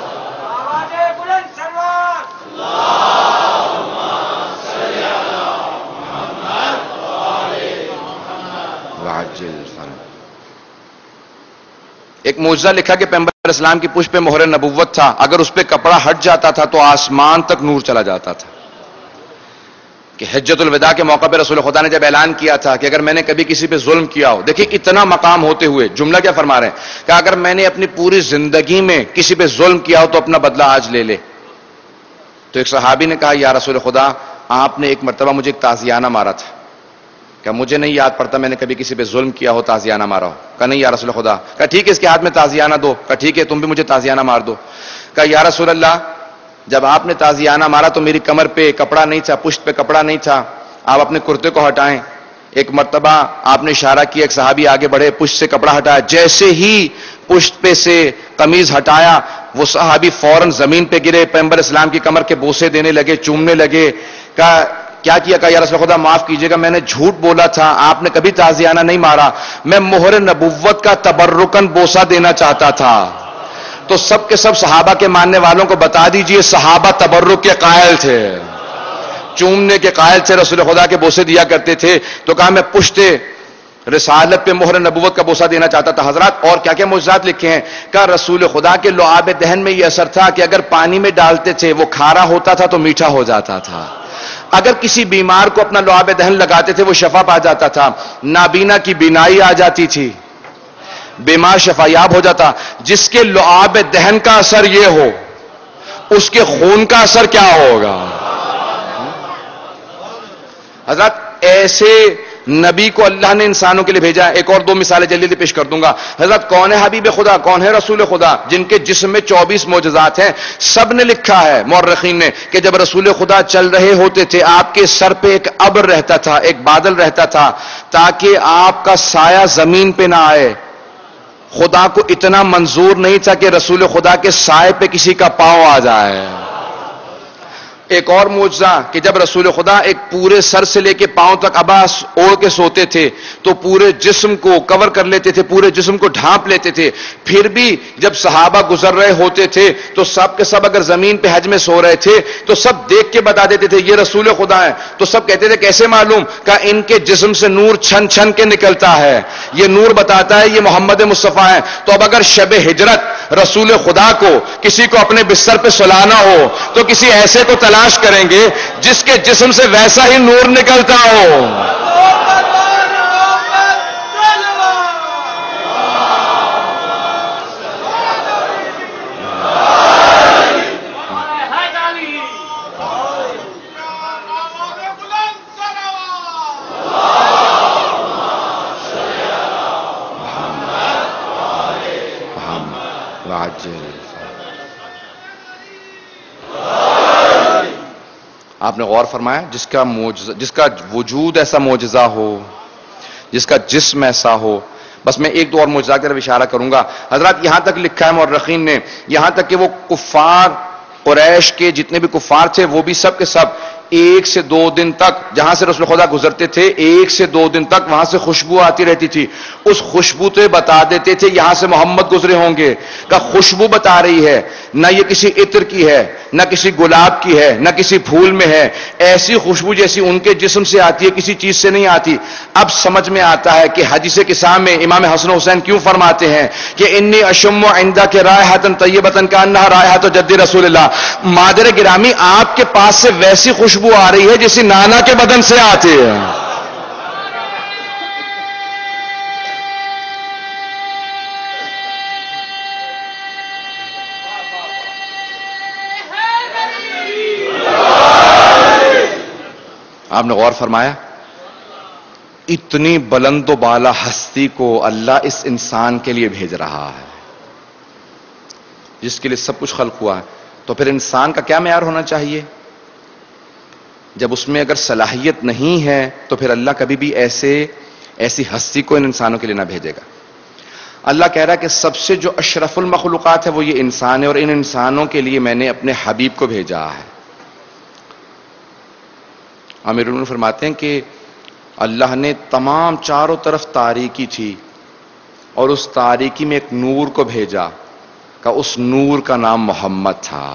ایک معجزہ لکھا کہ پیغمبر اسلام کی پشت پہ مہر نبوت تھا، اگر اس پہ کپڑا ہٹ جاتا تھا تو آسمان تک نور چلا جاتا تھا. کہ حجت الوداع کے موقع پہ رسول خدا نے جب اعلان کیا تھا کہ اگر میں نے کبھی کسی پہ ظلم کیا ہو، دیکھیں اتنا مقام ہوتے ہوئے جملہ کیا فرما رہے ہیں کہ اگر میں نے اپنی پوری زندگی میں کسی پہ ظلم کیا ہو تو اپنا بدلہ آج لے لے. تو ایک صحابی نے کہا یا رسول خدا، آپ نے ایک مرتبہ مجھے ایک تازیانہ مارا تھا، کہ مجھے نہیں یاد پڑتا میں نے کبھی کسی پہ ظلم کیا ہو تازیانہ مارا ہو. کہا نہیں یا رسول خدا. کہا ٹھیک ہے اس کے ہاتھ میں تازیانہ دو. کہا ٹھیک ہے تم بھی مجھے تازیانہ مار دو. کہا یا رسول اللہ جب آپ نے تازیانہ مارا تو میری کمر پہ کپڑا نہیں تھا، پشت پہ کپڑا نہیں تھا، آپ اپنے کرتے کو ہٹائیں. ایک مرتبہ آپ نے اشارہ کیا، ایک صحابی آگے بڑھے، پشت سے کپڑا ہٹایا، جیسے ہی پشت پہ سے قمیض ہٹایا وہ صحابی فوراً زمین پہ گرے، پیغمبر اسلام کی کمر کے بوسے دینے لگے، چومنے لگے. کہا کیا کیا؟ کہا یا رسول خدا معاف کیجیے گا، میں نے جھوٹ بولا تھا، آپ نے کبھی تازیانہ نہیں مارا، میں مہر نبوت کا تبرکن بوسہ دینا چاہتا تھا. تو سب کے سب صحابہ کے ماننے والوں کو بتا دیجئے صحابہ تبرک کے قائل تھے، چومنے کے قائل تھے، رسول خدا کے بوسے دیا کرتے تھے. تو کہا میں پشت رسالت پہ مہر نبوت کا بوسہ دینا چاہتا تھا حضرات. اور کیا کیا معجزات لکھے ہیں. کہ رسول خدا کے لعاب دہن میں یہ اثر تھا کہ اگر پانی میں ڈالتے تھے وہ کھارا ہوتا تھا تو میٹھا ہو جاتا تھا. اگر کسی بیمار کو اپنا لعاب دہن لگاتے تھے وہ شفا پا جاتا تھا. نابینا کی بینائی آ جاتی تھی, بیمار شفا یاب ہو جاتا. جس کے لعاب دہن کا اثر یہ ہو, اس کے خون کا اثر کیا ہوگا. حضرت ایسے نبی کو اللہ نے انسانوں کے لیے بھیجا. ایک اور 2 مثالیں جلدی پیش کر دوں گا. حضرت کون ہے حبیب خدا, کون ہے رسول خدا, جن کے جسم میں 24 معجزات ہیں. سب نے لکھا ہے مورخین نے کہ جب رسول خدا چل رہے ہوتے تھے آپ کے سر پہ ایک ابر رہتا تھا, ایک بادل رہتا تھا, تاکہ آپ کا سایہ زمین پہ نہ آئے. خدا کو اتنا منظور نہیں تھا کہ رسول خدا کے سائے پہ کسی کا پاؤں آ جائے. ایک اور معجزہ کہ جب رسول خدا ایک پورے سر سے لے کے پاؤں تک عباس اوڑھ کے سوتے تھے تو پورے جسم کو کور کر لیتے تھے, پورے جسم کو ڈھانپ لیتے تھے. پھر بھی جب صحابہ گزر رہے ہوتے تھے تو سب کے سب اگر زمین پہ حج میں سو رہے تھے تو سب دیکھ کے بتا دیتے تھے یہ رسول خدا ہے. تو سب کہتے تھے کیسے معلوم؟ کہ ان کے جسم سے نور چھن چھن کے نکلتا ہے, یہ نور بتاتا ہے یہ محمد مصطفیٰ ہے. تو اب اگر شب ہجرت رسول خدا کو کسی کو اپنے بستر پہ سلانا ہو تو کسی ایسے کو تلاش کریں گے جس کے جسم سے ویسا ہی نور نکلتا ہو. آپ نے غور فرمایا جس کا وجود ایسا معجزہ ہو, جس کا جسم ایسا ہو. بس میں ایک دو اور معجزہ کی طرف اشارہ کروں گا. حضرات یہاں تک لکھا ہے مورخین نے, یہاں تک کہ وہ کفار قریش کے جتنے بھی کفار تھے وہ بھی سب کے سب 1 سے 2 دن تک جہاں سے رسول خدا گزرتے تھے 1 سے 2 دن تک وہاں سے خوشبو آتی رہتی تھی. اس خوشبو سے بتا دیتے تھے یہاں سے محمد گزرے ہوں گے. کا خوشبو بتا رہی ہے, نہ یہ کسی عطر کی ہے, نہ کسی گلاب کی ہے, نہ کسی پھول میں ہے. ایسی خوشبو جیسی ان کے جسم سے آتی ہے, کسی چیز سے نہیں آتی. اب سمجھ میں آتا ہے کہ حدیث قصہ میں امام حسن حسین کیوں فرماتے ہیں کہ انی اشم عندک رائحۃ طیبۃ کانها رائحۃ جد رسول اللہ. مادر گرامی آپ کے پاس سے ویسی خوشبو آ رہی ہے جیسی نانا کے بدن سے آتی ہے. آپ نے غور فرمایا اتنی بلند و بالا ہستی کو اللہ اس انسان کے لیے بھیج رہا ہے جس کے لیے سب کچھ خلق ہوا ہے. تو پھر انسان کا کیا معیار ہونا چاہیے؟ جب اس میں اگر صلاحیت نہیں ہے تو پھر اللہ کبھی بھی ایسی ہستی کو ان انسانوں کے لیے نہ بھیجے گا. اللہ کہہ رہا ہے کہ سب سے جو اشرف المخلوقات ہے وہ یہ انسان ہے, اور ان انسانوں کے لیے میں نے اپنے حبیب کو بھیجا ہے. امیر المومنین فرماتے ہیں کہ اللہ نے تمام چاروں طرف تاریکی تھی اور اس تاریکی میں ایک نور کو بھیجا کہ اس نور کا نام محمد تھا.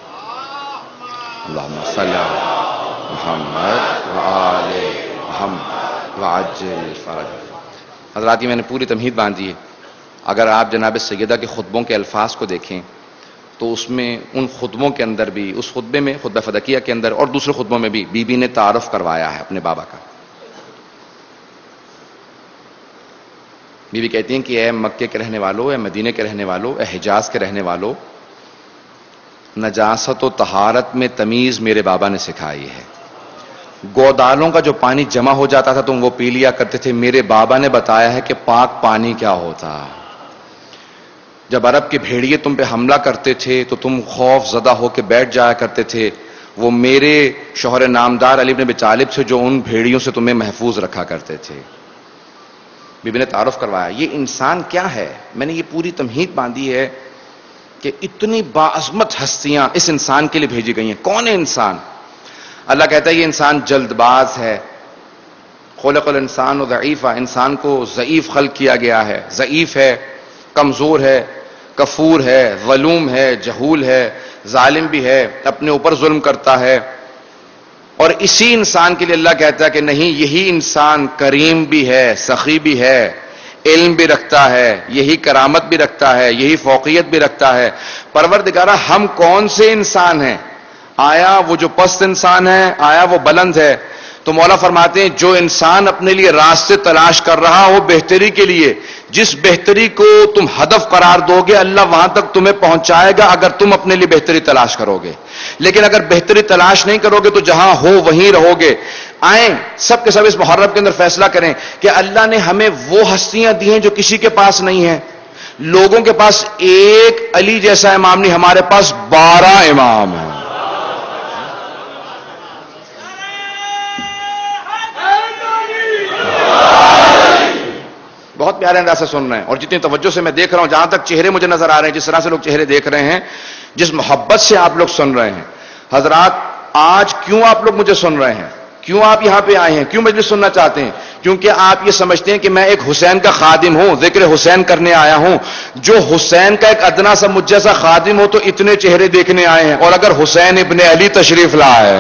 اللہم صلی علی محمد وآل محمد وعجل فرج. حضرات یہ میں نے پوری تمہید باندھی ہے. اگر آپ جناب سیدہ کے خطبوں کے الفاظ کو دیکھیں تو اس میں ان خطبوں کے اندر بھی, اس خطبے میں خطبہ فدقیہ کے اندر اور دوسرے خطبوں میں بھی بی بی نے تعارف کروایا ہے اپنے بابا کا. بی بی کہتی ہیں کہ اے مکے کے رہنے والوں, اے مدینے کے رہنے والوں, اے حجاز کے رہنے والوں, نجاست و طہارت میں تمیز میرے بابا نے سکھائی ہے. گودالوں کا جو پانی جمع ہو جاتا تھا تم وہ پی لیا کرتے تھے, میرے بابا نے بتایا ہے کہ پاک پانی کیا ہوتا. جب عرب کے بھیڑیے تم پہ حملہ کرتے تھے تو تم خوف زدہ ہو کے بیٹھ جایا کرتے تھے, وہ میرے شوہر نامدار علی بن ابی طالب سے جو ان بھیڑیوں سے تمہیں محفوظ رکھا کرتے تھے. بی بی نے تعارف کروایا یہ انسان کیا ہے. میں نے یہ پوری تمہید باندھی ہے کہ اتنی باعظمت ہستیاں اس انسان کے لیے بھیجی گئی ہیں. کون ہے انسان؟ اللہ کہتا ہے یہ انسان جلد باز ہے. خلق الانسان ضعیفا, انسان کو ضعیف خلق کیا گیا ہے. ضعیف ہے, کمزور ہے, کفور ہے, ظلوم ہے, جہول ہے, ظالم بھی ہے, اپنے اوپر ظلم کرتا ہے. اور اسی انسان کے لیے اللہ کہتا ہے کہ نہیں، یہی انسان کریم بھی ہے، سخی بھی ہے، علم بھی رکھتا ہے، یہی کرامت بھی رکھتا ہے، یہی فوقیت بھی رکھتا ہے۔ پروردگارہ ہم کون سے انسان ہیں؟ آیا وہ جو پست انسان ہے، آیا وہ بلند ہے؟ تو مولا فرماتے ہیں جو انسان اپنے لیے راستے تلاش کر رہا ہو بہتری کے لیے، جس بہتری کو تم ہدف قرار دو گے اللہ وہاں تک تمہیں پہنچائے گا اگر تم اپنے لیے بہتری تلاش کرو گے۔ لیکن اگر بہتری تلاش نہیں کرو گے تو جہاں ہو وہیں رہو گے۔ آئیں سب کے سب اس محرم کے اندر فیصلہ کریں کہ اللہ نے ہمیں وہ ہستیاں دی ہیں جو کسی کے پاس نہیں ہیں۔ لوگوں کے پاس ایک علی جیسا امام نہیں، ہمارے پاس 12 امام ہیں۔ بہت پیارے انداز سے سن رہے ہیں، اور جتنی توجہ سے میں دیکھ رہا ہوں، جہاں تک چہرے مجھے نظر آ رہے ہیں، جس طرح سے لوگ چہرے دیکھ رہے ہیں، جس محبت سے آپ لوگ سن رہے ہیں۔ حضرات آج کیوں آپ لوگ مجھے سن رہے ہیں؟ کیوں آپ یہاں پہ آئے ہیں؟ کیوں مجلس سننا چاہتے ہیں؟ کیونکہ آپ یہ سمجھتے ہیں کہ میں ایک حسین کا خادم ہوں، ذکر حسین کرنے آیا ہوں۔ جو حسین کا ایک ادنا سا مجھ جیسا خادم ہو تو اتنے چہرے دیکھنے آئے ہیں، اور اگر حسین ابن علی تشریف لائے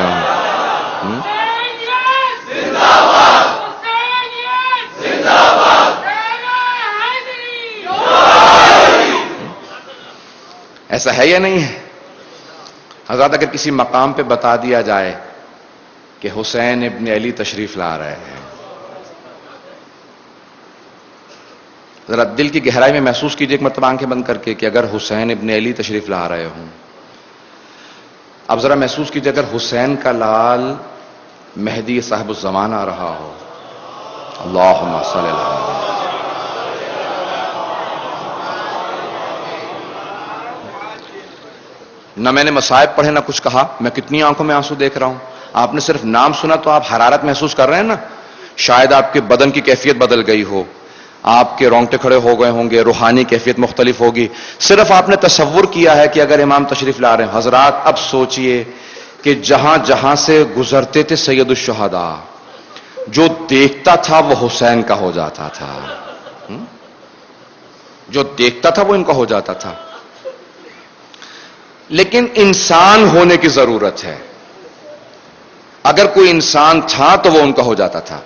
ایسا ہے یا نہیں ہے؟ حضرات اگر کسی مقام پہ بتا دیا جائے کہ حسین ابن علی تشریف لا رہے ہیں، ذرا دل کی گہرائی میں محسوس کیجئے ایک مرتبہ آنکھیں بند کر کے کہ اگر حسین ابن علی تشریف لا رہے ہوں، اب ذرا محسوس کیجئے اگر حسین کا لال مہدی صاحب الزمان آ رہا ہو، اللہم صلی اللہ علیہ وسلم۔ نہ میں نے مصائب پڑھے نہ کچھ کہا، میں کتنی آنکھوں میں آنسو دیکھ رہا ہوں۔ آپ نے صرف نام سنا تو آپ حرارت محسوس کر رہے ہیں نا، شاید آپ کے بدن کی کیفیت بدل گئی ہو، آپ کے رونگٹے کھڑے ہو گئے ہوں گے، روحانی کیفیت مختلف ہوگی، صرف آپ نے تصور کیا ہے کہ اگر امام تشریف لا رہے ہیں۔ حضرات اب سوچئے کہ جہاں جہاں سے گزرتے تھے سید الشہداء، جو دیکھتا تھا وہ حسین کا ہو جاتا تھا، جو دیکھتا تھا وہ ان کا ہو جاتا تھا۔ لیکن انسان ہونے کی ضرورت ہے، اگر کوئی انسان تھا تو وہ ان کا ہو جاتا تھا۔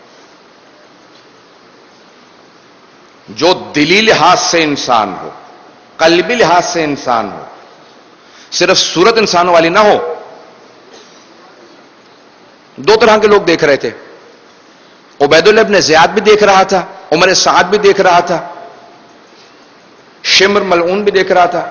جو دلی لحاظ سے انسان ہو، قلبی لحاظ سے انسان ہو، صرف صورت انسانوں والی نہ ہو۔ دو طرح کے لوگ دیکھ رہے تھے، عبید اللہ ابن زیاد بھی دیکھ رہا تھا، عمر سعد بھی دیکھ رہا تھا، شمر ملعون بھی دیکھ رہا تھا،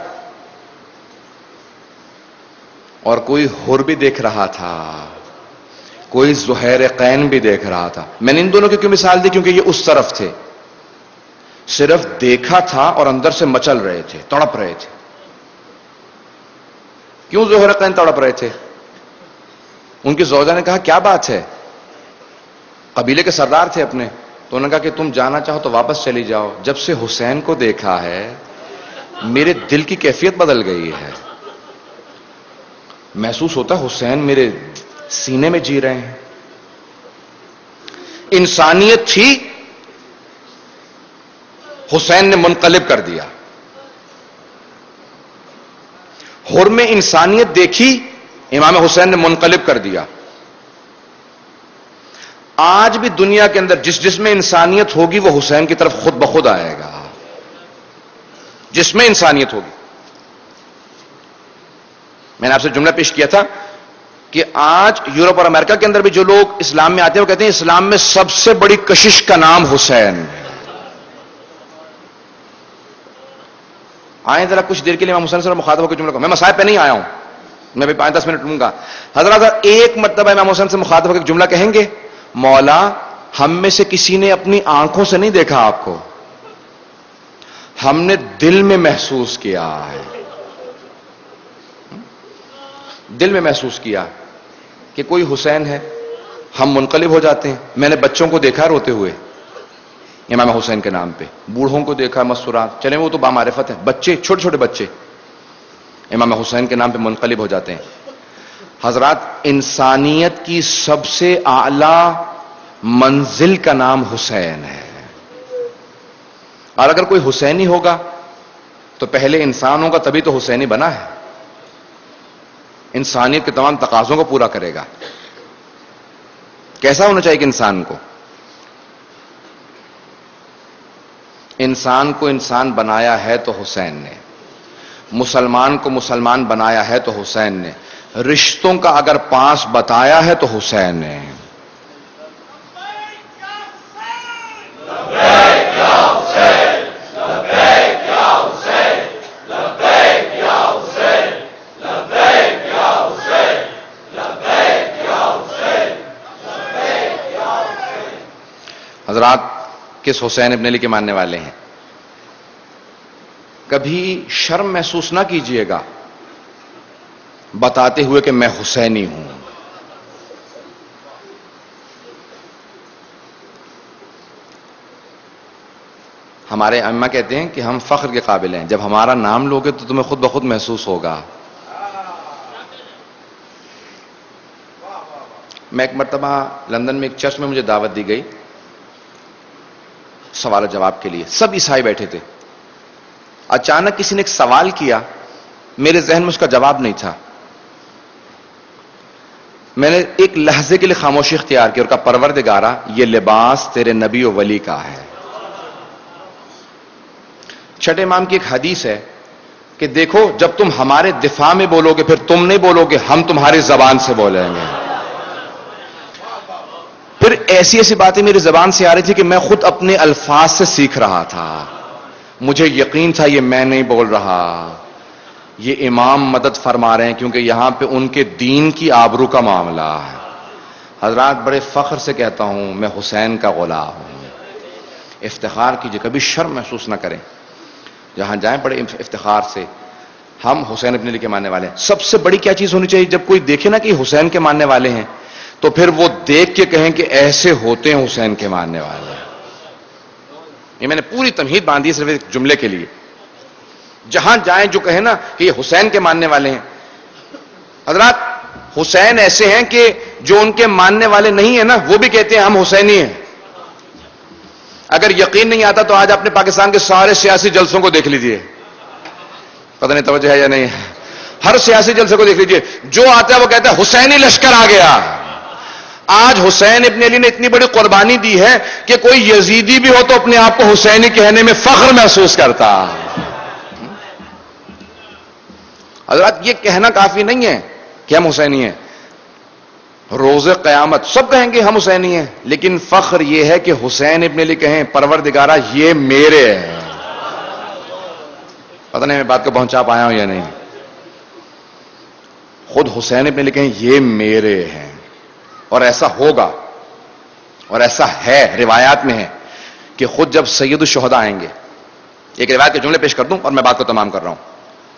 اور کوئی حر بھی دیکھ رہا تھا، کوئی زہیر قین بھی دیکھ رہا تھا۔ میں نے ان دونوں کی کیوں مثال دی؟ کیونکہ یہ اس طرف تھے، صرف دیکھا تھا اور اندر سے مچل رہے تھے، تڑپ رہے تھے۔ کیوں زہیر قین تڑپ رہے تھے؟ ان کی زوجہ نے کہا کیا بات ہے؟ قبیلے کے سردار تھے اپنے، تو انہوں نے کہا کہ تم جانا چاہو تو واپس چلی جاؤ، جب سے حسین کو دیکھا ہے میرے دل کی کیفیت بدل گئی ہے، محسوس ہوتا ہے حسین میرے سینے میں جی رہے ہیں۔ انسانیت تھی، حسین نے منقلب کر دیا۔ حر میں انسانیت دیکھی، امام حسین نے منقلب کر دیا۔ آج بھی دنیا کے اندر جس میں انسانیت ہوگی وہ حسین کی طرف خود بخود آئے گا، جس میں انسانیت ہوگی۔ میں نے آپ سے جملہ پیش کیا تھا کہ آج یورپ اور امریکہ کے اندر بھی جو لوگ اسلام میں آتے ہیں وہ کہتے ہیں اسلام میں سب سے بڑی کشش کا نام حسین ہے۔ آئیں ذرا کچھ دیر کے لیے امام حسین سے مخاطب ہو کے جملہ کو، میں مسائل پہ نہیں آیا ہوں، میں بھی 5-10 منٹ لوں گا۔ حضرات ایک مرتبہ امام حسین سے مخاطب ہو کے جملہ کہیں گے، مولا ہم میں سے کسی نے اپنی آنکھوں سے نہیں دیکھا آپ کو، ہم نے دل میں محسوس کیا ہے، دل میں محسوس کیا کہ کوئی حسین ہے، ہم منقلب ہو جاتے ہیں۔ میں نے بچوں کو دیکھا روتے ہوئے امام حسین کے نام پہ، بوڑھوں کو دیکھا مسرات، چلیں وہ تو بامعرفت ہیں، بچے چھوٹے چھوٹے بچے امام حسین کے نام پہ منقلب ہو جاتے ہیں۔ حضرات انسانیت کی سب سے اعلی منزل کا نام حسین ہے، اور اگر کوئی حسینی ہوگا تو پہلے انسان ہوگا تبھی تو حسینی بنا ہے، انسانیت کے تمام تقاضوں کو پورا کرے گا۔ کیسا ہونا چاہیے کہ انسان کو انسان بنایا ہے تو حسین نے، مسلمان کو مسلمان بنایا ہے تو حسین نے، رشتوں کا اگر پانچ بتایا ہے تو حسین نے۔ حضرات کس حسین ابن علی کے ماننے والے ہیں؟ کبھی شرم محسوس نہ کیجئے گا بتاتے ہوئے کہ میں حسینی ہوں۔ ہمارے ائمہ کہتے ہیں کہ ہم فخر کے قابل ہیں، جب ہمارا نام لوگے تو تمہیں خود بخود محسوس ہوگا۔ میں ایک مرتبہ لندن میں ایک چرچ میں مجھے دعوت دی گئی سوال و جواب کے لیے، سب عیسائی بیٹھے تھے۔ اچانک کسی نے ایک سوال کیا، میرے ذہن میں اس کا جواب نہیں تھا، میں نے ایک لحظے کے لیے خاموشی اختیار کی اور کہا پروردگارا یہ لباس تیرے نبی و ولی کا ہے۔ چھٹے امام کی ایک حدیث ہے کہ دیکھو جب تم ہمارے دفاع میں بولو گے پھر تم نہیں بولو گے، ہم تمہاری زبان سے بولیں گے۔ پھر ایسی ایسی باتیں میری زبان سے آ رہی تھی کہ میں خود اپنے الفاظ سے سیکھ رہا تھا، مجھے یقین تھا یہ میں نہیں بول رہا، یہ امام مدد فرما رہے ہیں کیونکہ یہاں پہ ان کے دین کی آبرو کا معاملہ ہے۔ حضرات بڑے فخر سے کہتا ہوں میں حسین کا غلام ہوں، افتخار کیجئے، کبھی شرم محسوس نہ کریں، جہاں جائیں بڑے افتخار سے ہم حسین ابن علی کے ماننے والے ہیں۔ سب سے بڑی کیا چیز ہونی چاہیے؟ جب کوئی دیکھے نا کہ حسین کے ماننے والے ہیں تو پھر وہ دیکھ کے کہیں کہ ایسے ہوتے ہیں حسین کے ماننے والے۔ یہ میں نے پوری تمہید باندھی صرف ایک جملے کے لیے، جہاں جائیں جو کہیں نا کہ یہ حسین کے ماننے والے ہیں۔ حضرات حسین ایسے ہیں کہ جو ان کے ماننے والے نہیں ہیں نا وہ بھی کہتے ہیں ہم حسینی ہیں۔ اگر یقین نہیں آتا تو آج اپنے پاکستان کے سارے سیاسی جلسوں کو دیکھ لیجئے، پتہ نہیں توجہ ہے یا نہیں، ہر سیاسی جلسے کو دیکھ لیجئے، جو آتا ہے وہ کہتا ہے حسینی لشکر آ گیا۔ آج حسین ابن علی نے اتنی بڑی قربانی دی ہے کہ کوئی یزیدی بھی ہو تو اپنے آپ کو حسینی کہنے میں فخر محسوس کرتا۔ حضرات یہ کہنا کافی نہیں ہے کہ ہم حسینی ہیں، روز قیامت سب کہیں گے ہم حسینی ہیں، لیکن فخر یہ ہے کہ حسین ابن علی کہیں پروردگارہ یہ میرے ہیں۔ پتہ نہیں میں بات کو پہنچا پایا ہوں یا نہیں، خود حسین ابن علی کہیں یہ میرے ہیں، اور ایسا ہوگا اور ایسا ہے، روایات میں ہے کہ خود جب سید الشہداء آئیں گے، ایک روایت کے جملے پیش کر دوں اور میں بات کو تمام کر رہا ہوں۔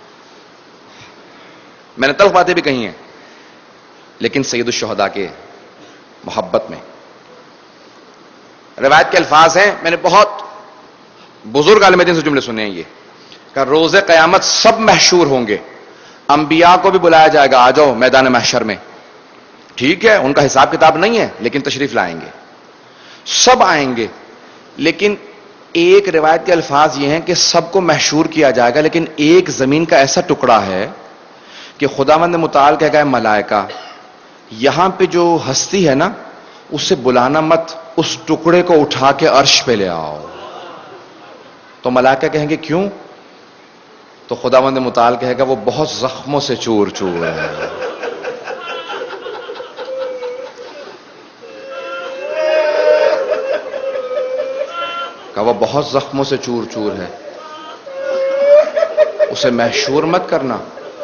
میں نے تلخ باتیں بھی کہی ہیں لیکن سید الشہداء کے محبت میں روایت کے الفاظ ہیں، میں نے بہت بزرگ عالم دین سے جملے سنے ہیں، یہ کہ روز قیامت سب محشور ہوں گے، انبیاء کو بھی بلایا جائے گا، آ جاؤ میدان محشر میں، ٹھیک ہے ان کا حساب کتاب نہیں ہے لیکن تشریف لائیں گے، سب آئیں گے، لیکن ایک روایت کے الفاظ یہ ہیں کہ سب کو محشور کیا جائے گا، لیکن ایک زمین کا ایسا ٹکڑا ہے کہ خداوند متعال کہے گا ملائکہ یہاں پہ جو ہستی ہے نا اسے بلانا مت، اس ٹکڑے کو اٹھا کے عرش پہ لے آؤ۔ تو ملائکہ کہیں گے کیوں؟ تو خداوند متعال کہے گا وہ بہت زخموں سے چور چور ہے۔ کہ وہ بہت زخموں سے چور چور ہے، اسے محشور مت کرنا۔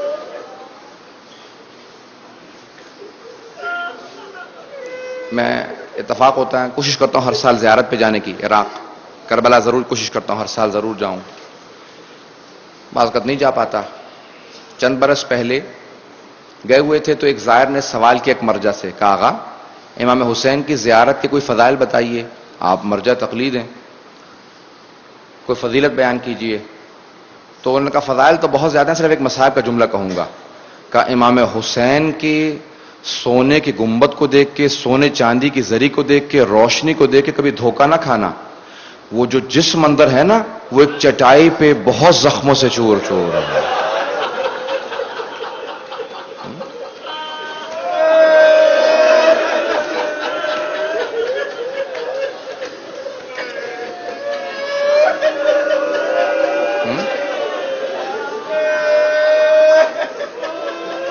میں اتفاق ہوتا ہے کوشش کرتا ہوں ہر سال زیارت پہ جانے کی، عراق کربلا ضرور کوشش کرتا ہوں ہر سال ضرور جاؤں، بعض وقت نہیں جا پاتا۔ چند برس پہلے گئے ہوئے تھے تو ایک زائر نے سوال کیا ایک مرجع سے، کہا آغا امام حسین کی زیارت کے کوئی فضائل بتائیے، آپ مرجع تقلید ہیں، کوئی فضیلت بیان کیجئے۔ تو انہوں نے کہا فضائل تو بہت زیادہ ہیں، صرف ایک مصائب کا جملہ کہوں گا، کہ امام حسین کے سونے کی گنبد کو دیکھ کے، سونے چاندی کی زری کو دیکھ کے، روشنی کو دیکھ کے کبھی دھوکہ نہ کھانا، وہ جو جسم اندر ہے نا وہ ایک چٹائی پہ بہت زخموں سے چور چور ہے۔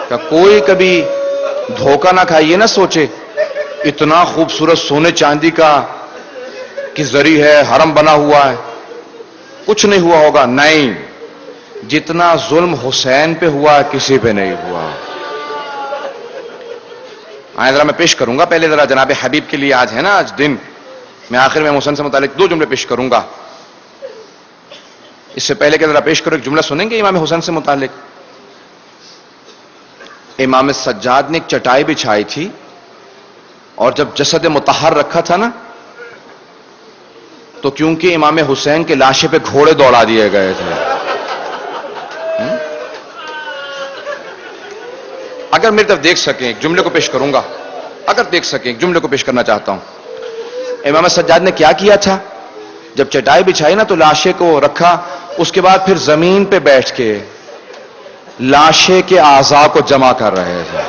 کہ کوئی کبھی دھوکہ نہ کھائے، یہ نہ سوچے اتنا خوبصورت سونے چاندی کا کی زری ہے، حرم بنا ہوا ہے، کچھ نہیں ہوا ہوگا. نہیں، جتنا ظلم حسین پہ ہوا کسی پہ نہیں ہوا. ذرا میں پیش کروں گا، پہلے ذرا جناب حبیب کے لیے آج ہے نا، آج دن میں آخر میں حسین سے متعلق 2 جملے پیش کروں گا. اس سے پہلے کہ ذرا پیش کرو، ایک جملہ سنیں گے امام حسین سے متعلق. امام سجاد نے ایک چٹائی بچھائی تھی اور جب جسد مطہر رکھا تھا نا، تو کیونکہ امام حسین کے لاشے پہ گھوڑے دوڑا دیے گئے تھے. اگر میری طرف دیکھ سکیں ایک جملے کو پیش کروں گا، اگر دیکھ سکیں ایک جملے کو پیش کرنا چاہتا ہوں. امام سجاد نے کیا کیا تھا؟ جب چٹائی بچھائی نا تو لاشے کو رکھا، اس کے بعد پھر زمین پہ بیٹھ کے لاشے کے اعضاء کو جمع کر رہے تھے.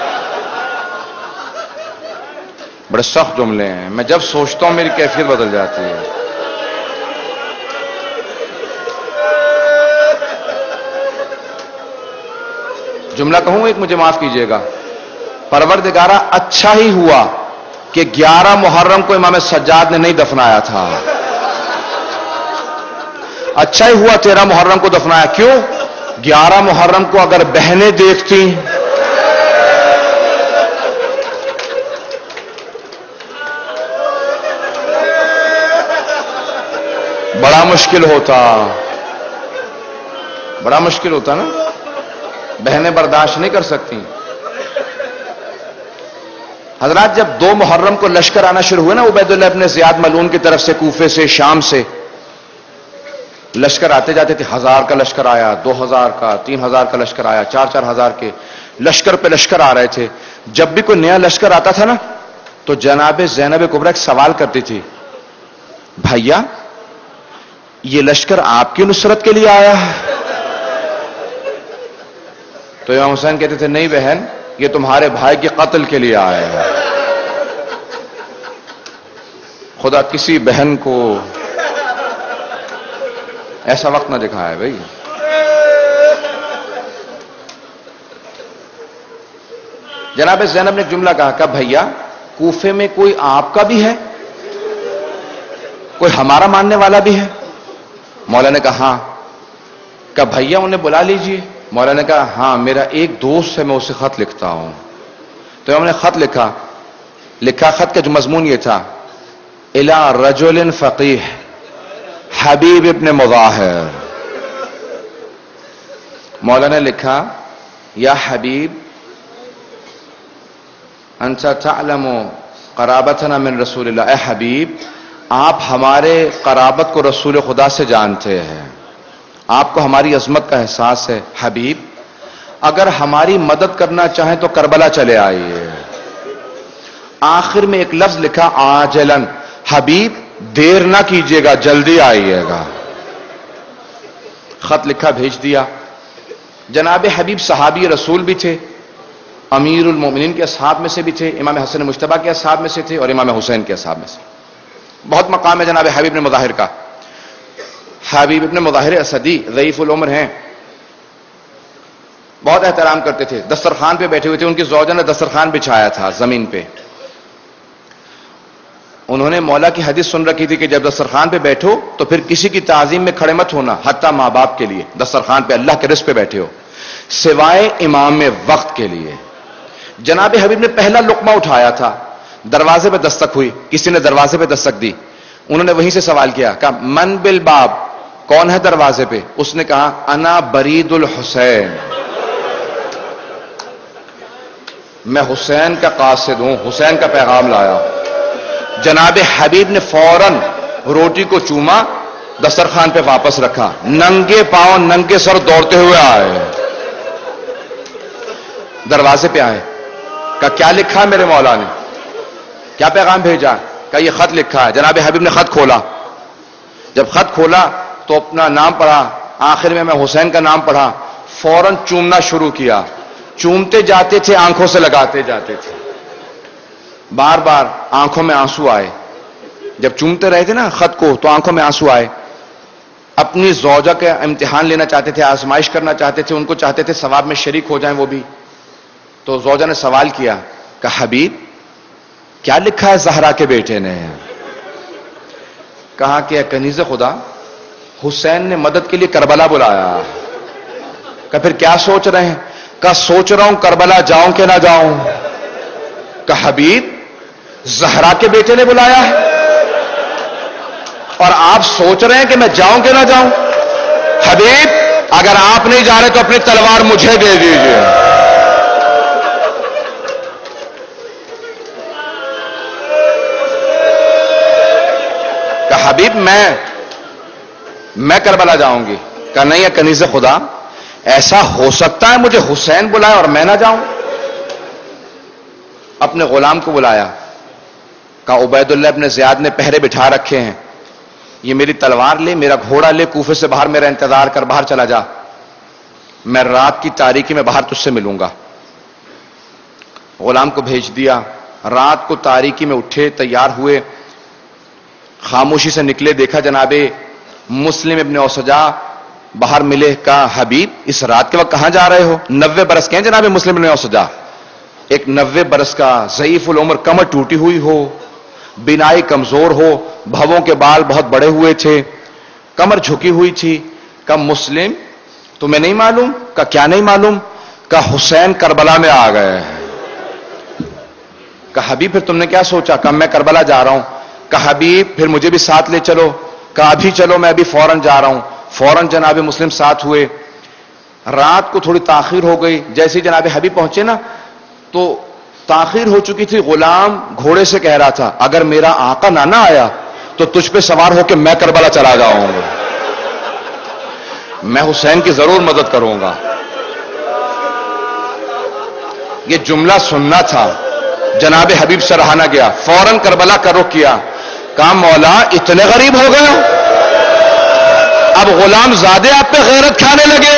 بڑے سخت جملے ہیں، میں جب سوچتا ہوں میری کیفیت بدل جاتی ہے. جملہ کہوں ایک، مجھے معاف کیجئے گا. پروردگارہ اچھا ہی ہوا کہ 11 محرم کو امام سجاد نے نہیں دفنایا تھا. اچھا ہی ہوا 13 محرم کو دفنایا. کیوں؟ 11 محرم کو اگر بہنیں دیکھتی بڑا مشکل ہوتا، بڑا مشکل ہوتا نا، بہنیں برداشت نہیں کر سکتی. حضرات جب 2 محرم کو لشکر آنا شروع ہوئے نا عبید اللہ ابن زیاد ملعون کی طرف سے، کوفے سے، شام سے لشکر آتے جاتے تھے. 1000 کا لشکر آیا، 2000 کا، 3000 کا لشکر آیا، 4000 کے لشکر پہ لشکر آ رہے تھے. جب بھی کوئی نیا لشکر آتا تھا نا تو جناب زینب کبریٰ ایک سوال کرتی تھی، بھیا یہ لشکر آپ کی نصرت کے لیے آیا ہے؟ تو امام حسین کہتے تھے نہیں بہن، یہ تمہارے بھائی کے قتل کے لیے آیا ہے. خدا کسی بہن کو ایسا وقت نہ دکھائے بھائی. جناب زینب نے ایک جملہ کہا کہ بھیا کوفے میں کوئی آپ کا بھی ہے، کوئی ہمارا ماننے والا بھی ہے؟ مولا نے کہا ہاں. کہ بھیا انہیں بلا لیجئے. مولا نے کہا ہاں میرا ایک دوست ہے، میں اسے خط لکھتا ہوں. تو ہم نے خط لکھا. خط کا جو مضمون یہ تھا، الی رجل فقیہ حبیب ابن مظاہر. مولا نے لکھا یا حبیب انت تعلم قرابتنا من رسول اللہ. اے حبیب آپ ہمارے قرابت کو رسول خدا سے جانتے ہیں، آپ کو ہماری عظمت کا احساس ہے. حبیب اگر ہماری مدد کرنا چاہیں تو کربلا چلے آئیے. آخر میں ایک لفظ لکھا عاجلاً، حبیب دیر نہ کیجیے گا، جلدی آئیے گا. خط لکھا، بھیج دیا. جناب حبیب صحابی رسول بھی تھے، امیر المومنین کے اصحاب میں سے بھی تھے، امام حسن مجتبیٰ کے اصحاب میں سے تھے اور امام حسین کے اصحاب میں سے. بہت مقام ہے جناب حبیب ابن مظاہر کا. حبیب ابن مظاہر اسدی ضعیف العمر ہیں، بہت احترام کرتے تھے. دسترخوان پہ بیٹھے ہوئے تھے، ان کی زوجہ نے دسترخوان بچھایا تھا زمین پہ. انہوں نے مولا کی حدیث سن رکھی تھی کہ جب دسترخوان پہ بیٹھو تو پھر کسی کی تعظیم میں کھڑے مت ہونا، حتیٰ ماں باپ کے لیے. دسترخوان پہ اللہ کے رزق پہ بیٹھے ہو، سوائے امام وقت کے لیے. جناب حبیب نے پہلا لقمہ اٹھایا تھا، دروازے پہ دستک ہوئی، کسی نے دروازے پہ دستک دی. انہوں نے وہیں سے سوال کیا، کہا من بالباب، کون ہے دروازے پہ؟ اس نے کہا انا برید الحسین، میں حسین کا قاصد ہوں، حسین کا پیغام لایا. جناب حبیب نے فوراً روٹی کو چوما، دسترخوان پہ واپس رکھا، ننگے پاؤں ننگے سر دوڑتے ہوئے آئے، دروازے پہ آئے. کہا کیا لکھا ہے میرے مولا نے، کیا پیغام بھیجا؟ کہا یہ خط لکھا ہے. جناب حبیب نے خط کھولا. جب خط کھولا تو اپنا نام پڑھا، آخر میں حسین کا نام پڑھا، فوراً چومنا شروع کیا. چومتے جاتے تھے، آنکھوں سے لگاتے جاتے تھے، بار بار آنکھوں میں آنسو آئے. جب چومتے رہے تھے نا خط کو تو آنکھوں میں آنسو آئے. اپنی زوجہ کا امتحان لینا چاہتے تھے، آزمائش کرنا چاہتے تھے، ان کو چاہتے تھے ثواب میں شریک ہو جائیں وہ بھی. تو زوجہ نے سوال کیا کہ حبیب کیا لکھا ہے زہرا کے بیٹے نے؟ کہا کہ اے کنیز خدا، حسین نے مدد کے لیے کربلا بلایا۔ کہ پھر کیا سوچ رہے ہیں؟ کہ سوچ رہا ہوں کربلا جاؤں کہ نہ جاؤں۔ کہ حبیب زہرا کے بیٹے نے بلایا ہے اور آپ سوچ رہے ہیں کہ میں جاؤں کہ نہ جاؤں؟ حبیب اگر آپ نہیں جا رہے تو اپنی تلوار مجھے دے دیجیے۔ کہ حبیب میں کربلا جاؤں گی۔ کہ نہیں ہے کنیز خدا، ایسا ہو سکتا ہے مجھے حسین بلائے اور میں نہ جاؤں؟ اپنے غلام کو بلایا، کہا عبید اللہ ابن زیاد نے پہرے بٹھا رکھے ہیں، یہ میری تلوار لے، میرا گھوڑا لے، کوفے سے باہر میرا انتظار کر، باہر چلا جا، میں رات کی تاریکی میں باہر تجھ سے ملوں گا۔ غلام کو بھیج دیا، رات کو تاریکی میں اٹھے، تیار ہوئے، خاموشی سے نکلے، دیکھا جناب مسلم ابن اوسجا باہر ملے۔ کہا حبیب اس رات کے وقت کہاں جا رہے ہو؟ 90 برس کے ہیں جناب مسلم ابن اوسجا، ایک 90 برس کا ضعیف العمر، کمر ٹوٹی ہوئی ہو، بینائی کمزور ہو، بھووں کے بال بہت بڑے ہوئے تھے، کمر جھکی ہوئی تھی۔ کہ مسلم تمہیں نہیں معلوم؟ کہ کیا نہیں معلوم؟ کہ حسین کربلا میں آ گئے۔ کہ حبیب پھر تم نے کیا سوچا؟ کہ میں کربلا جا رہا ہوں۔ کہ حبیب پھر مجھے بھی ساتھ لے چلو۔ کہ ابھی چلو، میں ابھی فوراً جا رہا ہوں۔ فوراً جناب مسلم ساتھ ہوئے۔ رات کو تھوڑی تاخیر ہو گئی، جیسے ہی جناب حبیب پہنچے نا تو تاخیر ہو چکی تھی۔ غلام گھوڑے سے کہہ رہا تھا اگر میرا آقا نہ آیا تو تجھ پہ سوار ہو کے میں کربلا چلا جاؤں گا، میں حسین کی ضرور مدد کروں گا۔ یہ جملہ سننا تھا، جناب حبیب سے رہا نہ گیا، فوراً کربلا کا رخ کیا۔ کہا مولا اتنے غریب ہو گئے، اب غلام زادے آپ پہ غیرت کھانے لگے۔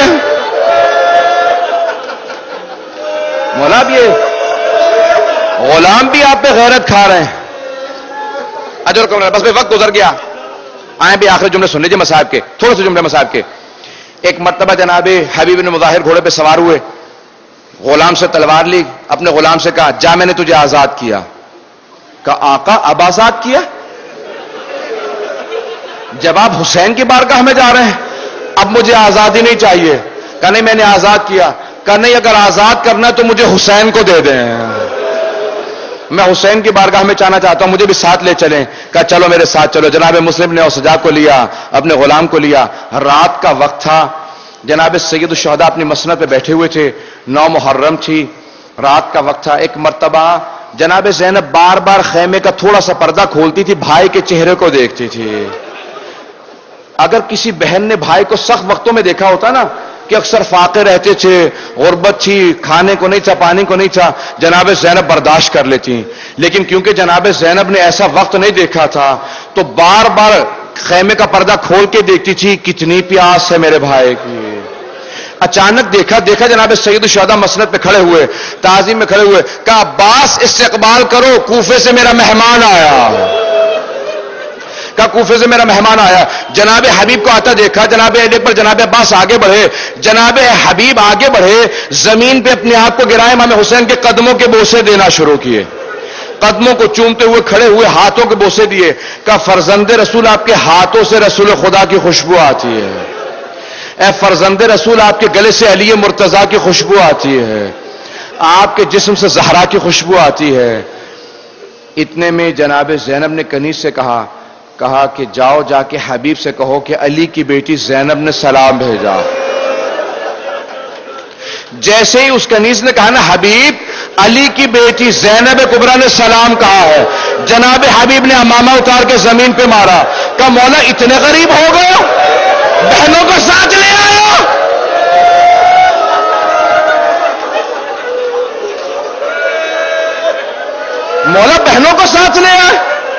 مولا اب یہ غلام بھی آپ پہ غیرت کھا رہے ہیں۔ اجر کو بس وقت گزر گیا، آئیں بھی آخری جملے سن لیجیے مصاحب کے، تھوڑے سے جملے مصاحب کے۔ ایک مرتبہ جناب حبیب بن مظاہر گھوڑے پہ سوار ہوئے، غلام سے تلوار لی، اپنے غلام سے کہا جا میں نے تجھے آزاد کیا۔ کہا آقا اب آزاد کیا؟ جب آپ حسین کی بارگاہ میں جا رہے ہیں اب مجھے آزادی نہیں چاہیے۔ کہا نہیں میں نے آزاد کیا۔ کہا نہیں اگر آزاد کرنا ہے تو مجھے حسین کو دے دیں، میں حسین کی بارگاہ میں جانا چاہتا ہوں، مجھے بھی ساتھ لے چلیں۔ کہا چلو میرے ساتھ چلو۔ جناب مسلم نے اوسجا کو لیا، اپنے غلام کو لیا۔ رات کا وقت تھا، جناب سید الشہداء اپنی مسند پہ بیٹھے ہوئے تھے، 9 محرم تھی، رات کا وقت تھا۔ ایک مرتبہ جناب زینب بار بار خیمے کا تھوڑا سا پردہ کھولتی تھی، بھائی کے چہرے کو دیکھتی تھی۔ اگر کسی بہن نے بھائی کو سخت وقتوں میں دیکھا ہوتا نا کہ اکثر فاقے رہتے تھے، غربت تھی، کھانے کو نہیں تھا، پانی کو نہیں تھا، جناب زینب برداشت کر لیتی، لیکن کیونکہ جناب زینب نے ایسا وقت نہیں دیکھا تھا تو بار بار خیمے کا پردہ کھول کے دیکھتی تھی کتنی پیاس ہے میرے بھائی کی۔ اچانک دیکھا جناب سید الشہداء مسند پہ کھڑے ہوئے، تعظیم میں کھڑے ہوئے، کہا عباس استقبال کرو، کوفے سے میرا مہمان آیا۔ کہا کوفے سے میرا مہمان آیا۔ جناب حبیب کو آتا دیکھا، جناب علی پر جناب عباس آگے بڑھے، جناب حبیب آگے بڑھے، زمین پہ اپنے آپ کو گرائے، امام حسین کے قدموں کے بوسے دینا شروع کیے، قدموں کو چومتے ہوئے کھڑے ہوئے، ہاتھوں کے بوسے دیے۔ کہا فرزند رسول آپ کے ہاتھوں سے رسول خدا کی خوشبو آتی ہے، اے فرزند رسول آپ کے گلے سے علی مرتضیٰ کی خوشبو آتی ہے، آپ کے جسم سے زہرا کی خوشبو آتی ہے۔ اتنے میں جناب زینب نے کنیز سے کہا کہ جاؤ جا کے حبیب سے کہو کہ علی کی بیٹی زینب نے سلام بھیجا۔ جیسے ہی اس کنیز نے کہا نا حبیب علی کی بیٹی زینب کبریٰ نے سلام کہا ہے، جناب حبیب نے امامہ اتار کے زمین پہ مارا۔ کہا مولا اتنے غریب ہو گئے، بہنوں کو ساتھ لے آیا۔ مولا بہنوں کو ساتھ لے آئے۔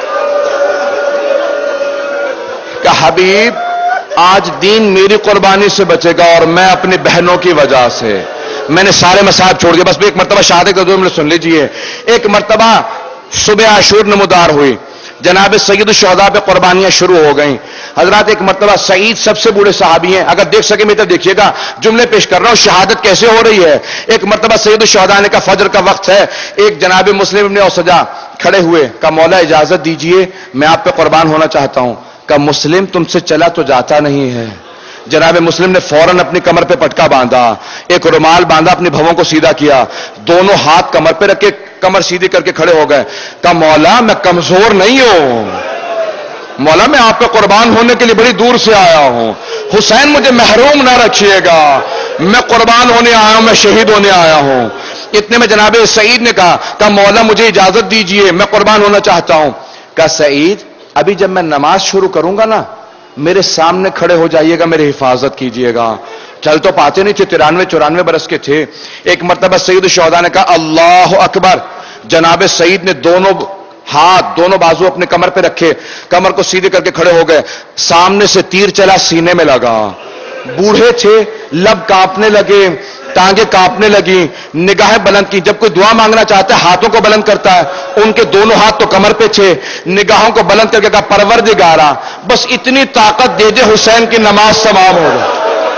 کہ حبیب آج دین میری قربانی سے بچے گا اور میں اپنی بہنوں کی وجہ سے، میں نے سارے مصاحب چھوڑ دیا، بس ایک مرتبہ شہادت کا 2 منٹ سن لیجئے۔ ایک مرتبہ صبح عاشور نمودار ہوئی، جناب سید الشہداء پہ قربانیاں شروع ہو گئیں. حضرات ایک مرتبہ سعید سب سے بوڑھے صحابی ہیں, اگر دیکھ سکے میرے طرف دیکھیے گا, جملے پیش کر رہا ہوں شہادت کیسے ہو رہی ہے. ایک مرتبہ سید الشہداء نے کہا فجر کا وقت ہے, ایک جناب مسلم ابن اوسجا کھڑے ہوئے, کہا مولا اجازت دیجئے میں آپ پہ قربان ہونا چاہتا ہوں. کہا مسلم تم سے چلا تو جاتا نہیں ہے. جناب مسلم نے فوراً اپنی کمر پہ پٹکا باندھا, ایک رومال باندھا, اپنی بھووں کو سیدھا کیا, دونوں ہاتھ کمر پہ رکھ کے کمر سیدھی کر کے کھڑے ہو گئے. کہا مولا میں کمزور نہیں ہوں, مولا میں آپ پہ قربان ہونے کے لیے بڑی دور سے آیا ہوں, حسین مجھے محروم نہ رکھیے گا, میں قربان ہونے آیا ہوں, میں شہید ہونے آیا ہوں. اتنے میں جناب سعید نے کہا مولا مجھے اجازت دیجئے میں قربان ہونا چاہتا ہوں. کہا سعید ابھی جب میں نماز شروع کروں گا نا میرے سامنے کھڑے ہو جائیے گا, میری حفاظت کیجئے گا. چل تو پاتے نہیں تھے, 93-94 برس کے تھے. ایک مرتبہ سید الشہداء نے کہا اللہ اکبر. جناب سعید نے دونوں ہاتھ دونوں بازو اپنے کمر پہ رکھے, کمر کو سیدھے کر کے کھڑے ہو گئے. سامنے سے تیر چلا, سینے میں لگا. بوڑھے تھے, لب کانپنے لگے, ٹانگیں کانپنے لگی, نگاہیں بلند کی. جب کوئی دعا مانگنا چاہتا ہے ہاتھوں کو بلند کرتا ہے, ان کے دونوں ہاتھ تو کمر پہ تھے, نگاہوں کو بلند کر کے کہا پروردگارا بس اتنی طاقت دے دے حسین کی نماز تمام ہو جائے,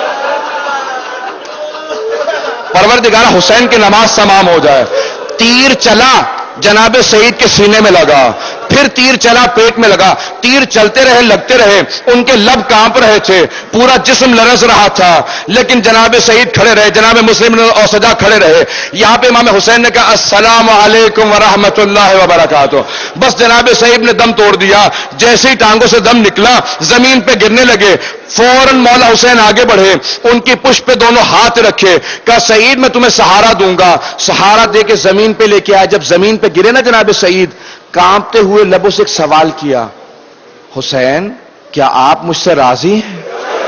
پروردگارا حسین کی نماز تمام ہو جائے. تیر چلا, جناب سعید کے سینے میں لگا, پھر تیر چلا پیٹ میں لگا. تیر چلتے رہے, لگتے رہے, ان کے لب کانپ رہے تھے, پورا جسم لرز رہا تھا, لیکن جناب سعید کھڑے رہے, جناب مسلم اور سجا کھڑے رہے. یہاں پہ امام حسین نے کہا السلام علیکم ورحمۃ اللہ وبرکاتہ. بس جناب سعید نے دم توڑ دیا, جیسے ہی ٹانگوں سے دم نکلا زمین پہ گرنے لگے. فوراً مولا حسین آگے بڑھے, ان کی پشت پہ دونوں ہاتھ رکھے, کہا سعید میں تمہیں سہارا دوں گا. سہارا دے کے زمین پہ لے کے آیا. جب زمین پہ گرے نا جناب سعید, کانپتے ہوئے لبوں سے ایک سوال کیا, حسین کیا آپ مجھ سے راضی ہیں؟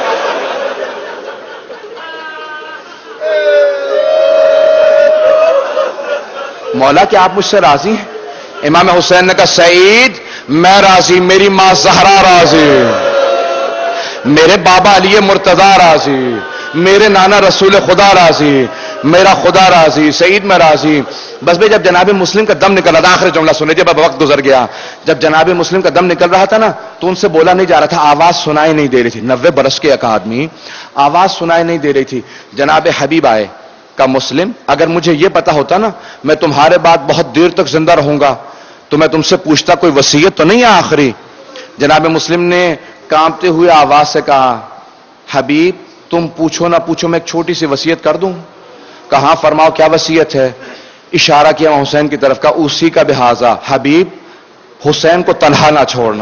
مولا کیا آپ مجھ سے راضی ہیں؟ امام حسین نے کہا سعید میں راضی, میری ماں زہرا راضی, میرے بابا علی مرتضی راضی, میرے نانا رسول خدا راضی, میرا خدا راضی, سعید میں راضی. بس بھائی جب جناب مسلم کا دم نکل رہا تھا, آخری جملہ سنے, جب وقت گزر گیا, جب جناب مسلم کا دم نکل رہا تھا نا تو ان سے بولا نہیں جا رہا تھا, آواز سنائی نہیں دے رہی تھی. 90 برس کے ایک آدمی, آواز سنائی نہیں دے رہی تھی. جناب حبیب آئے, کہا مسلم اگر مجھے یہ پتا ہوتا نا میں تمہارے بعد بہت دیر تک زندہ رہوں گا تو میں تم سے پوچھتا کوئی وصیت تو نہیں ہے آخری. جناب مسلم نے کانپتے ہوئے آواز سے کہا حبیب تم پوچھو نہ پوچھو میں ایک چھوٹی سی وصیت کر دوں. کہاں فرماؤ کیا وصیت ہے؟ اشارہ کیا حسین کی طرف کا, اسی کا بحاظہ حبیب حسین کو تنہا نہ چھوڑنا.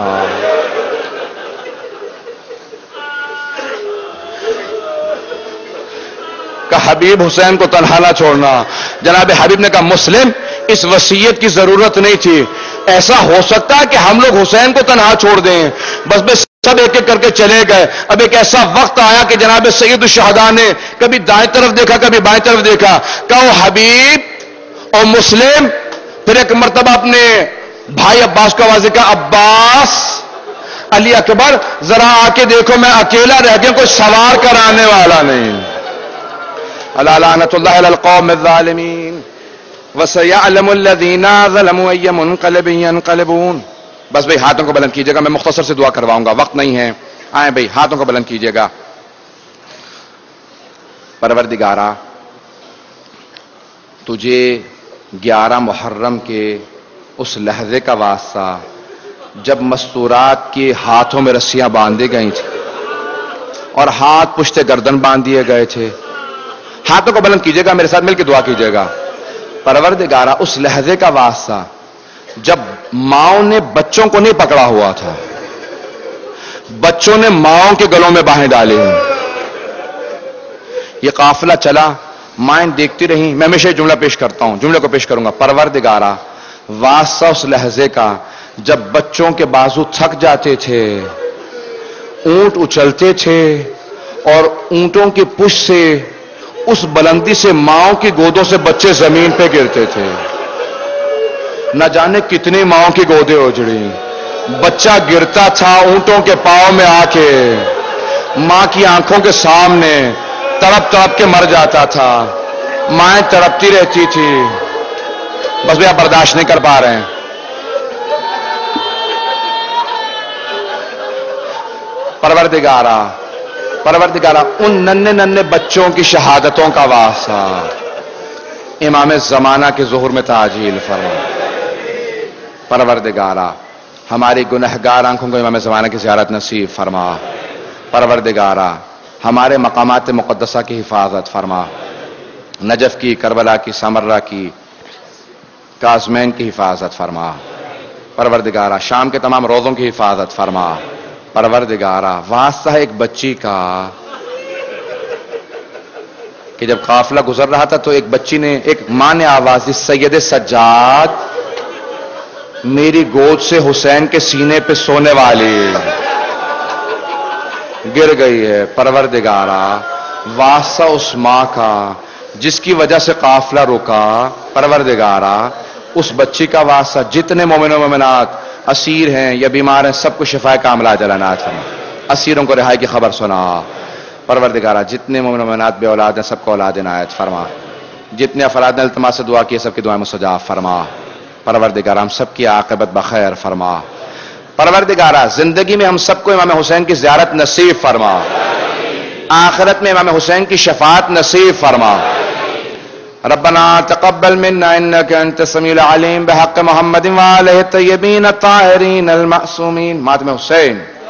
کہ حبیب حسین کو تنہا نہ چھوڑنا. جناب حبیب نے کہا مسلم اس وصیت کی ضرورت نہیں تھی, ایسا ہو سکتا ہے کہ ہم لوگ حسین کو تنہا چھوڑ دیں. بس سب ایک ایک کر کے چلے گئے. اب ایک ایسا وقت آیا کہ جناب سید الشہداء نے کبھی دائیں طرف دیکھا کبھی بائیں طرف دیکھا, کہا حبیب اور مسلم. پھر ایک مرتبہ اپنے بھائی عباس کو آواز کا عباس علی اکبر ذرا آ کے دیکھو میں اکیلا رہ گیا, کوئی سوار کرانے والا نہیں. الا لعنۃ اللہ علی القوم الظالمین وسيعلم الذين ظلموا اي منقلب ينقلبون. بس بھائی ہاتھوں کو بلند کیجیے گا, میں مختصر سے دعا کرواؤں گا, وقت نہیں ہے. آئیں بھائی ہاتھوں کو بلند کیجیے گا. پروردگارا تجھے 11 محرم کے اس لحظے کا واسطہ جب مستورات کے ہاتھوں میں رسیاں باندھی گئی تھیں اور ہاتھ پشت گردن باندھ دیے گئے تھے. ہاتھوں کو بلند کیجیے گا, میرے ساتھ مل کے دعا کیجیے گا. پروردگارا اس لحظے کا واسطہ جب ماؤں نے بچوں کو نہیں پکڑا ہوا تھا, بچوں نے ماؤں کے گلوں میں باہیں ڈالی, یہ قافلہ چلا, مائیں دیکھتی رہیں. میں ہمیشہ جملہ پیش کرتا ہوں, جملے کو پیش کروں گا. پروردگارا واسطہ اس لحظے کا جب بچوں کے بازو تھک جاتے تھے, اونٹ اچلتے تھے اور اونٹوں کی پشت سے اس بلندی سے ماؤں کی گودوں سے بچے زمین پہ گرتے تھے. نہ جانے کتنی ماؤں کی گودیں اجڑی. بچہ گرتا تھا اونٹوں کے پاؤں میں آ کے, ماں کی آنکھوں کے سامنے تڑپ تڑپ کے مر جاتا تھا. مائیں تڑپتی رہتی تھی. بس بھی آپ برداشت نہیں کر پا رہے ہیں. پروردگارا پروردگارا ان ننھے ننھے بچوں کی شہادتوں کا واسطہ امام زمانہ کے ظہور میں تعجیل فرما. پروردگارا ہماری گنہگار آنکھوں کو امام زمانہ کی زیارت نصیب فرما. پروردگارا ہمارے مقامات مقدسہ کی حفاظت فرما. نجف کی، کربلا کی، سامرہ کی، کاظمین کی حفاظت فرما. پروردگارا شام کے تمام روزوں کی حفاظت فرما. پروردگارا واسطہ ہے ایک بچی کا کہ جب قافلہ گزر رہا تھا تو ایک بچی نے، ایک ماں نے آواز دی، سید سجاد میری گود سے حسین کے سینے پہ سونے والی گر گئی ہے. پروردگارا واسطہ اس ماں کا جس کی وجہ سے قافلہ رکا. پروردگارا اس بچی کا واسطہ جتنے مومن و مومنات اسیر ہیں یا بیمار ہیں سب کو شفا کاملہ عاجلہ عنایت فرما. اسیروں کو رہائی کی خبر سنا. پروردگارا جتنے مومن و مومنات بے اولاد ہیں سب کو اولاد عنایت فرما. جتنے افراد نے التماس سے دعا کی سب کی دعائیں مستجاب فرما. پروردگارا ہم سب کی عاقبت بخیر فرما. پروردگارا زندگی میں ہم سب کو امام حسین کی زیارت نصیب فرما. آخرت میں امام حسین کی شفاعت نصیب فرما. ربنا تقبل منا انك انت السميع العليم بحق محمد وآله الطيبين الطاهرين المعصومين. ماتم حسین.